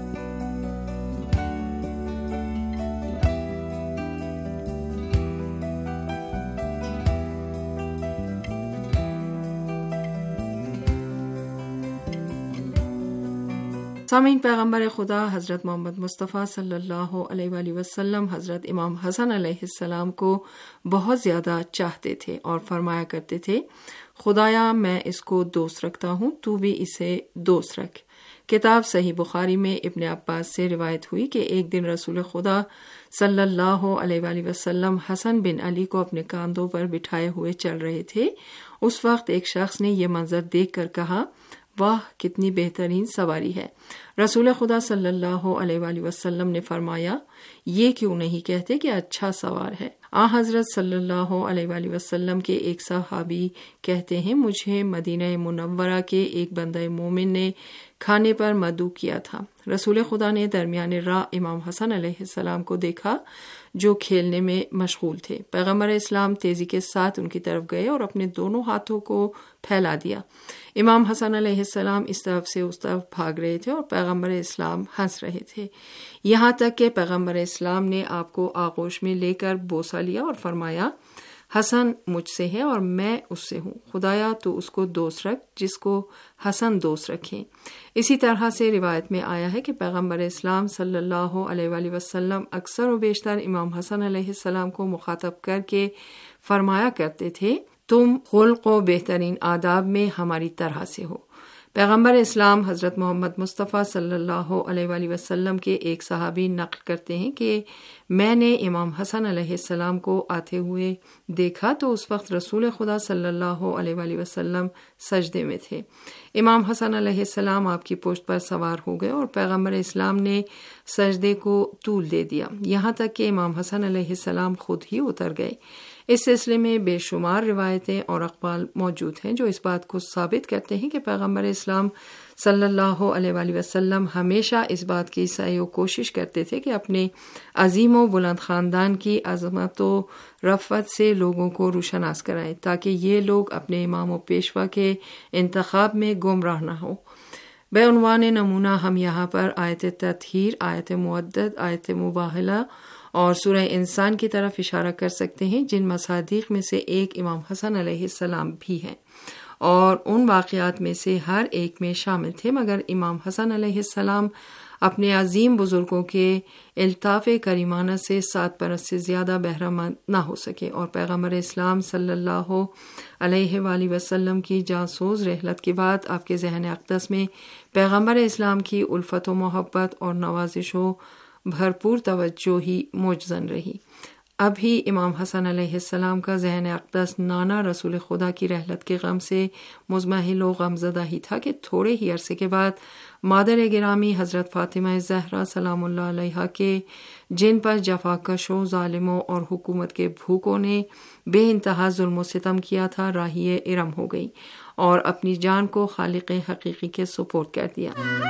سامعین، پیغمبر خدا حضرت محمد مصطفیٰ صلی اللہ علیہ وآلہ وسلم حضرت امام حسن علیہ السلام کو بہت زیادہ چاہتے تھے اور فرمایا کرتے تھے، خدایا میں اس کو دوست رکھتا ہوں، تو بھی اسے دوست رکھ۔ کتاب صحیح بخاری میں ابن عباس سے روایت ہوئی کہ ایک دن رسول خدا صلی اللہ علیہ وآلہ وسلم حسن بن علی کو اپنے کاندھوں پر بٹھائے ہوئے چل رہے تھے۔ اس وقت ایک شخص نے یہ منظر دیکھ کر کہا، واہ کتنی بہترین سواری ہے۔ رسول خدا صلی اللہ علیہ وآلہ وسلم نے فرمایا، یہ کیوں نہیں کہتے کہ اچھا سوار ہے؟ آن حضرت صلی اللہ علیہ وآلہ وسلم کے ایک صحابی کہتے ہیں، مجھے مدینہ منورہ کے ایک بندہ مومن نے کھانے پر مدعو کیا تھا۔ رسول خدا نے درمیان راہ امام حسن علیہ السلام کو دیکھا جو کھیلنے میں مشغول تھے۔ پیغمبر اسلام تیزی کے ساتھ ان کی طرف گئے اور اپنے دونوں ہاتھوں کو پھیلا دیا۔ امام حسن علیہ السلام اس طرف سے اس طرف بھاگ رہے تھے اور پیغمبر اسلام ہنس رہے تھے، یہاں تک کہ پیغمبر اسلام نے آپ کو آغوش میں لے کر بوسہ لیا اور فرمایا، حسن مجھ سے ہے اور میں اس سے ہوں، خدایا تو اس کو دوست رکھ جس کو حسن دوست رکھیں۔ اسی طرح سے روایت میں آیا ہے کہ پیغمبر اسلام صلی اللہ علیہ وآلہ وسلم اکثر و بیشتر امام حسن علیہ السلام کو مخاطب کر کے فرمایا کرتے تھے، تم خلق و بہترین آداب میں ہماری طرح سے ہو۔ پیغمبر اسلام حضرت محمد مصطفیٰ صلی اللہ علیہ وآلہ وسلم کے ایک صحابی نقل کرتے ہیں کہ میں نے امام حسن علیہ السلام کو آتے ہوئے دیکھا تو اس وقت رسول خدا صلی اللہ علیہ وآلہ وسلم سجدے میں تھے۔ امام حسن علیہ السلام آپ کی پشت پر سوار ہو گئے اور پیغمبر اسلام نے سجدے کو طول دے دیا، یہاں تک کہ امام حسن علیہ السلام خود ہی اتر گئے۔ اس سلسلے میں بے شمار روایتیں اور اقوال موجود ہیں جو اس بات کو ثابت کرتے ہیں کہ پیغمبر اسلام صلی اللہ علیہ وآلہ وسلم ہمیشہ اس بات کی سعی و کوشش کرتے تھے کہ اپنے عظیم و بلند خاندان کی عظمت و رفعت سے لوگوں کو روشناس کرائیں تاکہ یہ لوگ اپنے امام و پیشوا کے انتخاب میں گمراہ نہ ہوں۔ بے عنوان نمونہ ہم یہاں پر آیت تطہیر، آیت معدد، آیت مباہلہ اور سورہ انسان کی طرف اشارہ کر سکتے ہیں، جن مصادیق میں سے ایک امام حسن علیہ السلام بھی ہیں اور ان واقعات میں سے ہر ایک میں شامل تھے، مگر امام حسن علیہ السلام اپنے عظیم بزرگوں کے الطاف کریمانہ سے سات برس سے زیادہ بہرہ مند نہ ہو سکے، اور پیغمبر اسلام صلی اللہ علیہ وآلہ وسلم کی جاسوس رحلت کے بعد آپ کے ذہن اقدس میں پیغمبر اسلام کی الفت و محبت اور نوازش و بھرپور توجہ ہی موجزن رہی۔ ابھی امام حسن علیہ السلام کا ذہن اقدس نانا رسول خدا کی رحلت کے غم سے مزمحل و غمزدہ ہی تھا کہ تھوڑے ہی عرصے کے بعد مادر گرامی حضرت فاطمہ زہرا سلام اللہ علیہا کے، جن پر جفاکشوں، ظالموں اور حکومت کے بھوکوں نے بے انتہا ظلم و ستم کیا تھا، راہی ارم ہو گئی اور اپنی جان کو خالق حقیقی کے سپرد کر دیا۔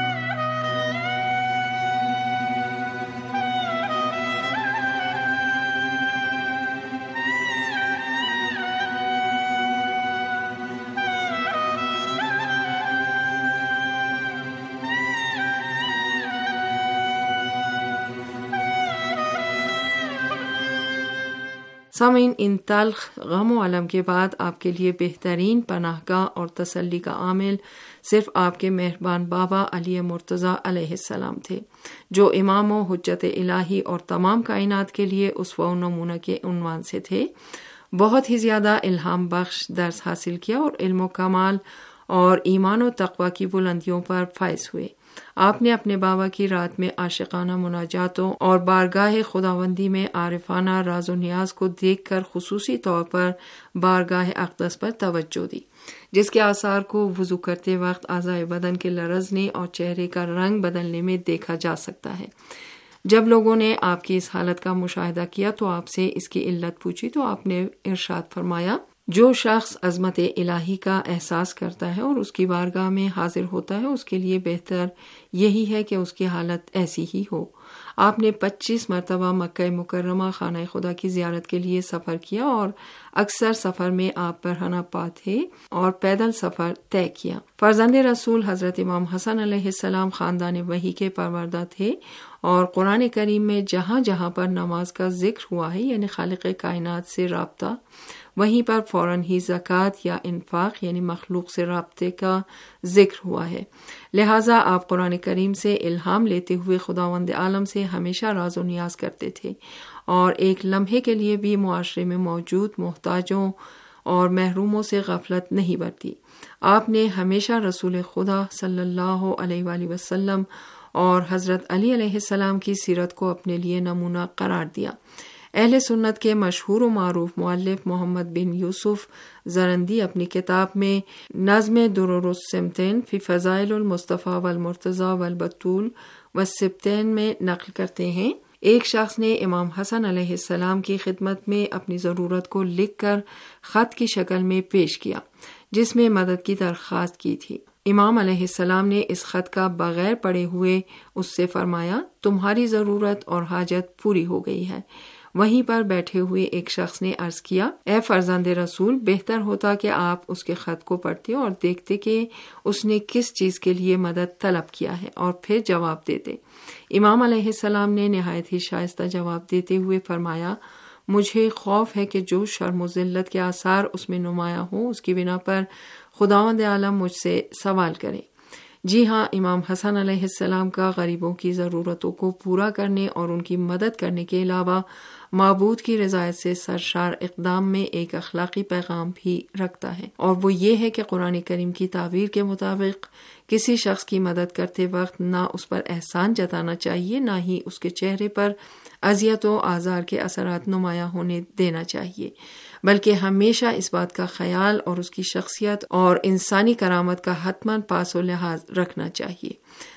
سامعین، ان تلخ غم و علم کے بعد آپ کے لیے بہترین پناہ گاہ اور تسلی کا عامل صرف آپ کے مہربان بابا علی مرتضیٰ علیہ السلام تھے، جو امام و حجت الہی اور تمام کائنات کے لیے اسوہ و نمونہ کے عنوان سے تھے۔ بہت ہی زیادہ الہام بخش درس حاصل کیا اور علم و کمال اور ایمان و تقوی کی بلندیوں پر فائز ہوئے۔ آپ نے اپنے بابا کی رات میں عاشقانہ مناجاتوں اور بارگاہ خداوندی میں عارفانہ راز و نیاز کو دیکھ کر خصوصی طور پر بارگاہ اقدس پر توجہ دی، جس کے آثار کو وضو کرتے وقت اعضائے بدن کے لرزنے اور چہرے کا رنگ بدلنے میں دیکھا جا سکتا ہے۔ جب لوگوں نے آپ کی اس حالت کا مشاہدہ کیا تو آپ سے اس کی علت پوچھی تو آپ نے ارشاد فرمایا، جو شخص عظمت الہی کا احساس کرتا ہے اور اس کی بارگاہ میں حاضر ہوتا ہے، اس کے لیے بہتر یہی ہے کہ اس کی حالت ایسی ہی ہو۔ آپ نے پچیس مرتبہ مکہ مکرمہ خانہ خدا کی زیارت کے لیے سفر کیا اور اکثر سفر میں آپ برہنہ پا تھے اور پیدل سفر طے کیا۔ فرزند رسول حضرت امام حسن علیہ السلام خاندان وحی کے پروردہ تھے اور قرآن کریم میں جہاں جہاں پر نماز کا ذکر ہوا ہے، یعنی خالق کائنات سے رابطہ، وہیں پر فوراً ہی زکوٰۃ یا انفاق یعنی مخلوق سے رابطے کا ذکر ہوا ہے۔ لہٰذا آپ قرآن کریم سے الہام لیتے ہوئے خداوند عالم سے ہمیشہ راز و نیاز کرتے تھے اور ایک لمحے کے لیے بھی معاشرے میں موجود محتاجوں اور محروموں سے غفلت نہیں برتی۔ آپ نے ہمیشہ رسول خدا صلی اللہ علیہ وآلہ وسلم اور حضرت علی علیہ السلام کی سیرت کو اپنے لیے نمونہ قرار دیا۔ اہل سنت کے مشہور و معروف مؤلف محمد بن یوسف زرندی اپنی کتاب میں نظم درر السمتین فی فضائل المصطفیٰ والمرتضیٰ والبتول والسبتین میں نقل کرتے ہیں، ایک شخص نے امام حسن علیہ السلام کی خدمت میں اپنی ضرورت کو لکھ کر خط کی شکل میں پیش کیا، جس میں مدد کی درخواست کی تھی۔ امام علیہ السلام نے اس خط کا بغیر پڑھے ہوئے اس سے فرمایا، تمہاری ضرورت اور حاجت پوری ہو گئی ہے۔ وہیں پر بیٹھے ہوئے ایک شخص نے عرض کیا، اے فرزند رسول، بہتر ہوتا کہ آپ اس کے خط کو پڑھتے اور دیکھتے کہ اس نے کس چیز کے لیے مدد طلب کیا ہے اور پھر جواب دیتے۔ امام علیہ السلام نے نہایت ہی شائستہ جواب دیتے ہوئے فرمایا، مجھے خوف ہے کہ جو شرم و ذلت کے آثار اس میں نمایاں ہوں، اس کی بنا پر خداوند عالم مجھ سے سوال کرے۔ جی ہاں، امام حسن علیہ السلام کا غریبوں کی ضرورتوں کو پورا کرنے اور ان کی مدد کرنے کے علاوہ معبود کی رضایت سے سرشار اقدام میں ایک اخلاقی پیغام بھی رکھتا ہے، اور وہ یہ ہے کہ قرآن کریم کی تعبیر کے مطابق کسی شخص کی مدد کرتے وقت نہ اس پر احسان جتانا چاہیے، نہ ہی اس کے چہرے پر اذیت و آزار کے اثرات نمایاں ہونے دینا چاہیے، بلکہ ہمیشہ اس بات کا خیال اور اس کی شخصیت اور انسانی کرامت کا حتماً پاس و لحاظ رکھنا چاہیے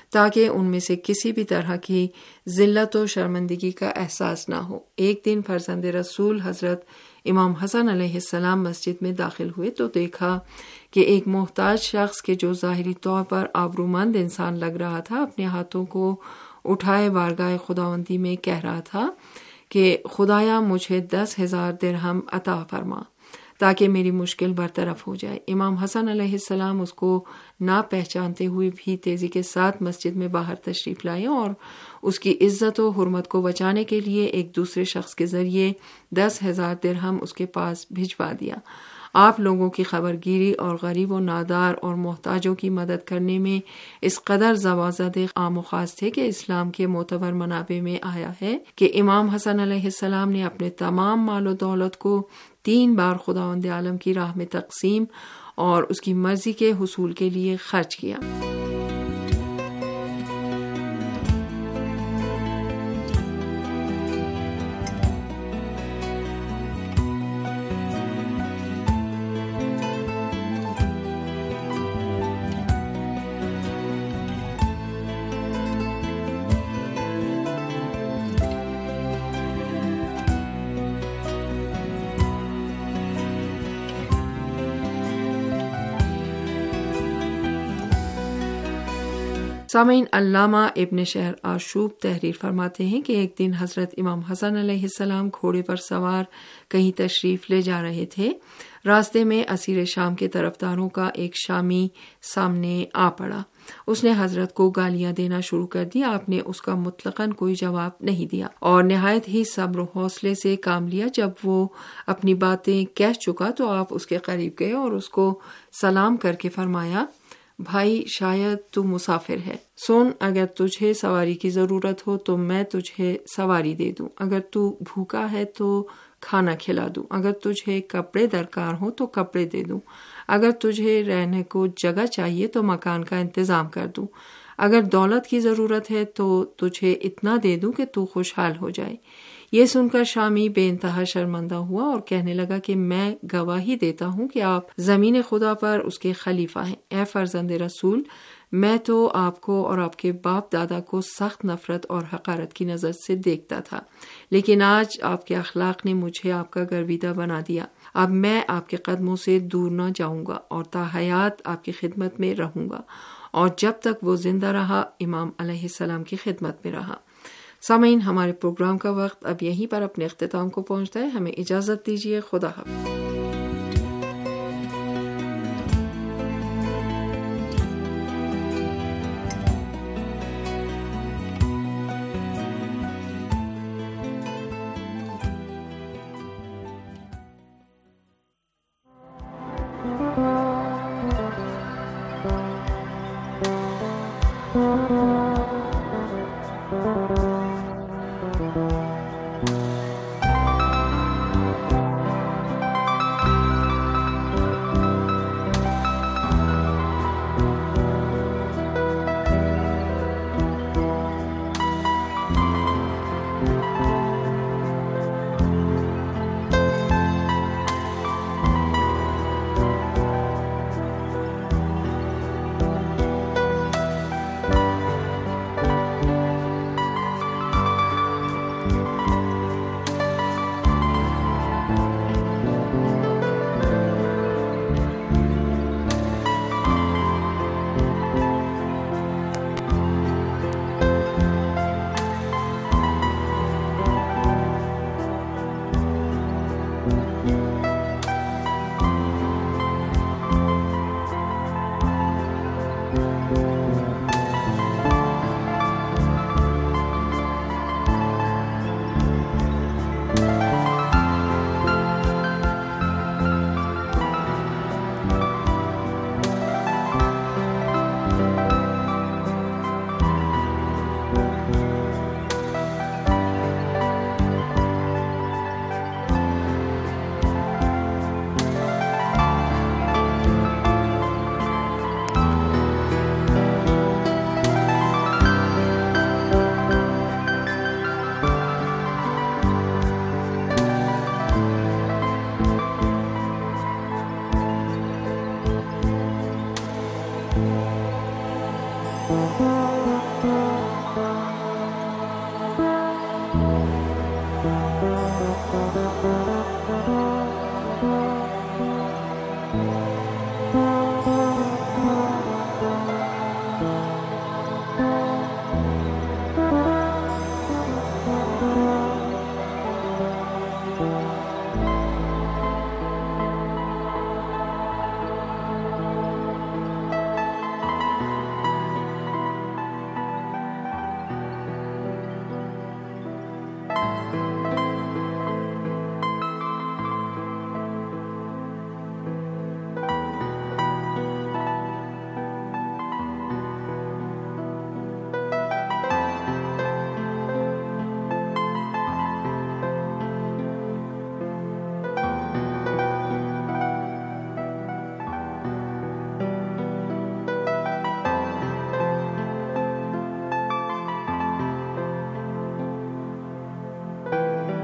تاکہ ان میں سے کسی بھی طرح کی ذلت و شرمندگی کا احساس نہ ہو۔ ایک دن فرزند رسول حضرت امام حسن علیہ السلام مسجد میں داخل ہوئے تو دیکھا کہ ایک محتاج شخص کے جو ظاہری طور پر آبرومند انسان لگ رہا تھا اپنے ہاتھوں کو اٹھائے بارگاہ خداوندی میں کہہ رہا تھا کہ خدایا مجھے دس ہزار درہم عطا فرما تاکہ میری مشکل برطرف ہو جائے۔ امام حسن علیہ السلام اس کو نہ پہچانتے ہوئے بھی تیزی کے ساتھ مسجد میں باہر تشریف لائے اور اس کی عزت و حرمت کو بچانے کے لیے ایک دوسرے شخص کے ذریعے دس ہزار درہم اس کے پاس بھجوا دیا۔ آپ لوگوں کی خبر گیری اور غریب و نادار اور محتاجوں کی مدد کرنے میں اس قدر زوازد عام و خاص تھے کہ اسلام کے معتبر منابع میں آیا ہے کہ امام حسن علیہ السلام نے اپنے تمام مال و دولت کو تین بار خداوند عالم کی راہ میں تقسیم اور اس کی مرضی کے حصول کے لیے خرچ کیا۔ سامعین، علامہ ابن شہر آشوب تحریر فرماتے ہیں کہ ایک دن حضرت امام حسن علیہ السلام گھوڑے پر سوار کہیں تشریف لے جا رہے تھے۔ راستے میں اسیر شام کے طرفداروں کا ایک شامی سامنے آ پڑا۔ اس نے حضرت کو گالیاں دینا شروع کر دی۔ آپ نے اس کا مطلقاً کوئی جواب نہیں دیا اور نہایت ہی صبر و حوصلے سے کام لیا۔ جب وہ اپنی باتیں کہہ چکا تو آپ اس کے قریب گئے اور اس کو سلام کر کے فرمایا، بھائی شاید تو مسافر ہے، سن اگر تجھے سواری کی ضرورت ہو تو میں تجھے سواری دے دوں، اگر تو بھوکا ہے تو کھانا کھلا دوں، اگر تجھے کپڑے درکار ہو تو کپڑے دے دوں، اگر تجھے رہنے کو جگہ چاہیے تو مکان کا انتظام کر دوں، اگر دولت کی ضرورت ہے تو تجھے اتنا دے دوں کہ تو خوشحال ہو جائے۔ یہ سن کر شامی بے انتہا شرمندہ ہوا اور کہنے لگا کہ میں گواہی دیتا ہوں کہ آپ زمین خدا پر اس کے خلیفہ ہیں۔ اے فرزند رسول، میں تو آپ کو اور آپ کے باپ دادا کو سخت نفرت اور حقارت کی نظر سے دیکھتا تھا، لیکن آج آپ کے اخلاق نے مجھے آپ کا گرویدہ بنا دیا۔ اب میں آپ کے قدموں سے دور نہ جاؤں گا اور تا حیات آپ کی خدمت میں رہوں گا، اور جب تک وہ زندہ رہا امام علیہ السلام کی خدمت میں رہا۔ سامعین، ہمارے پروگرام کا وقت اب یہیں پر اپنے اختتام کو پہنچتا ہے۔ ہمیں اجازت دیجیے، خدا حافظ۔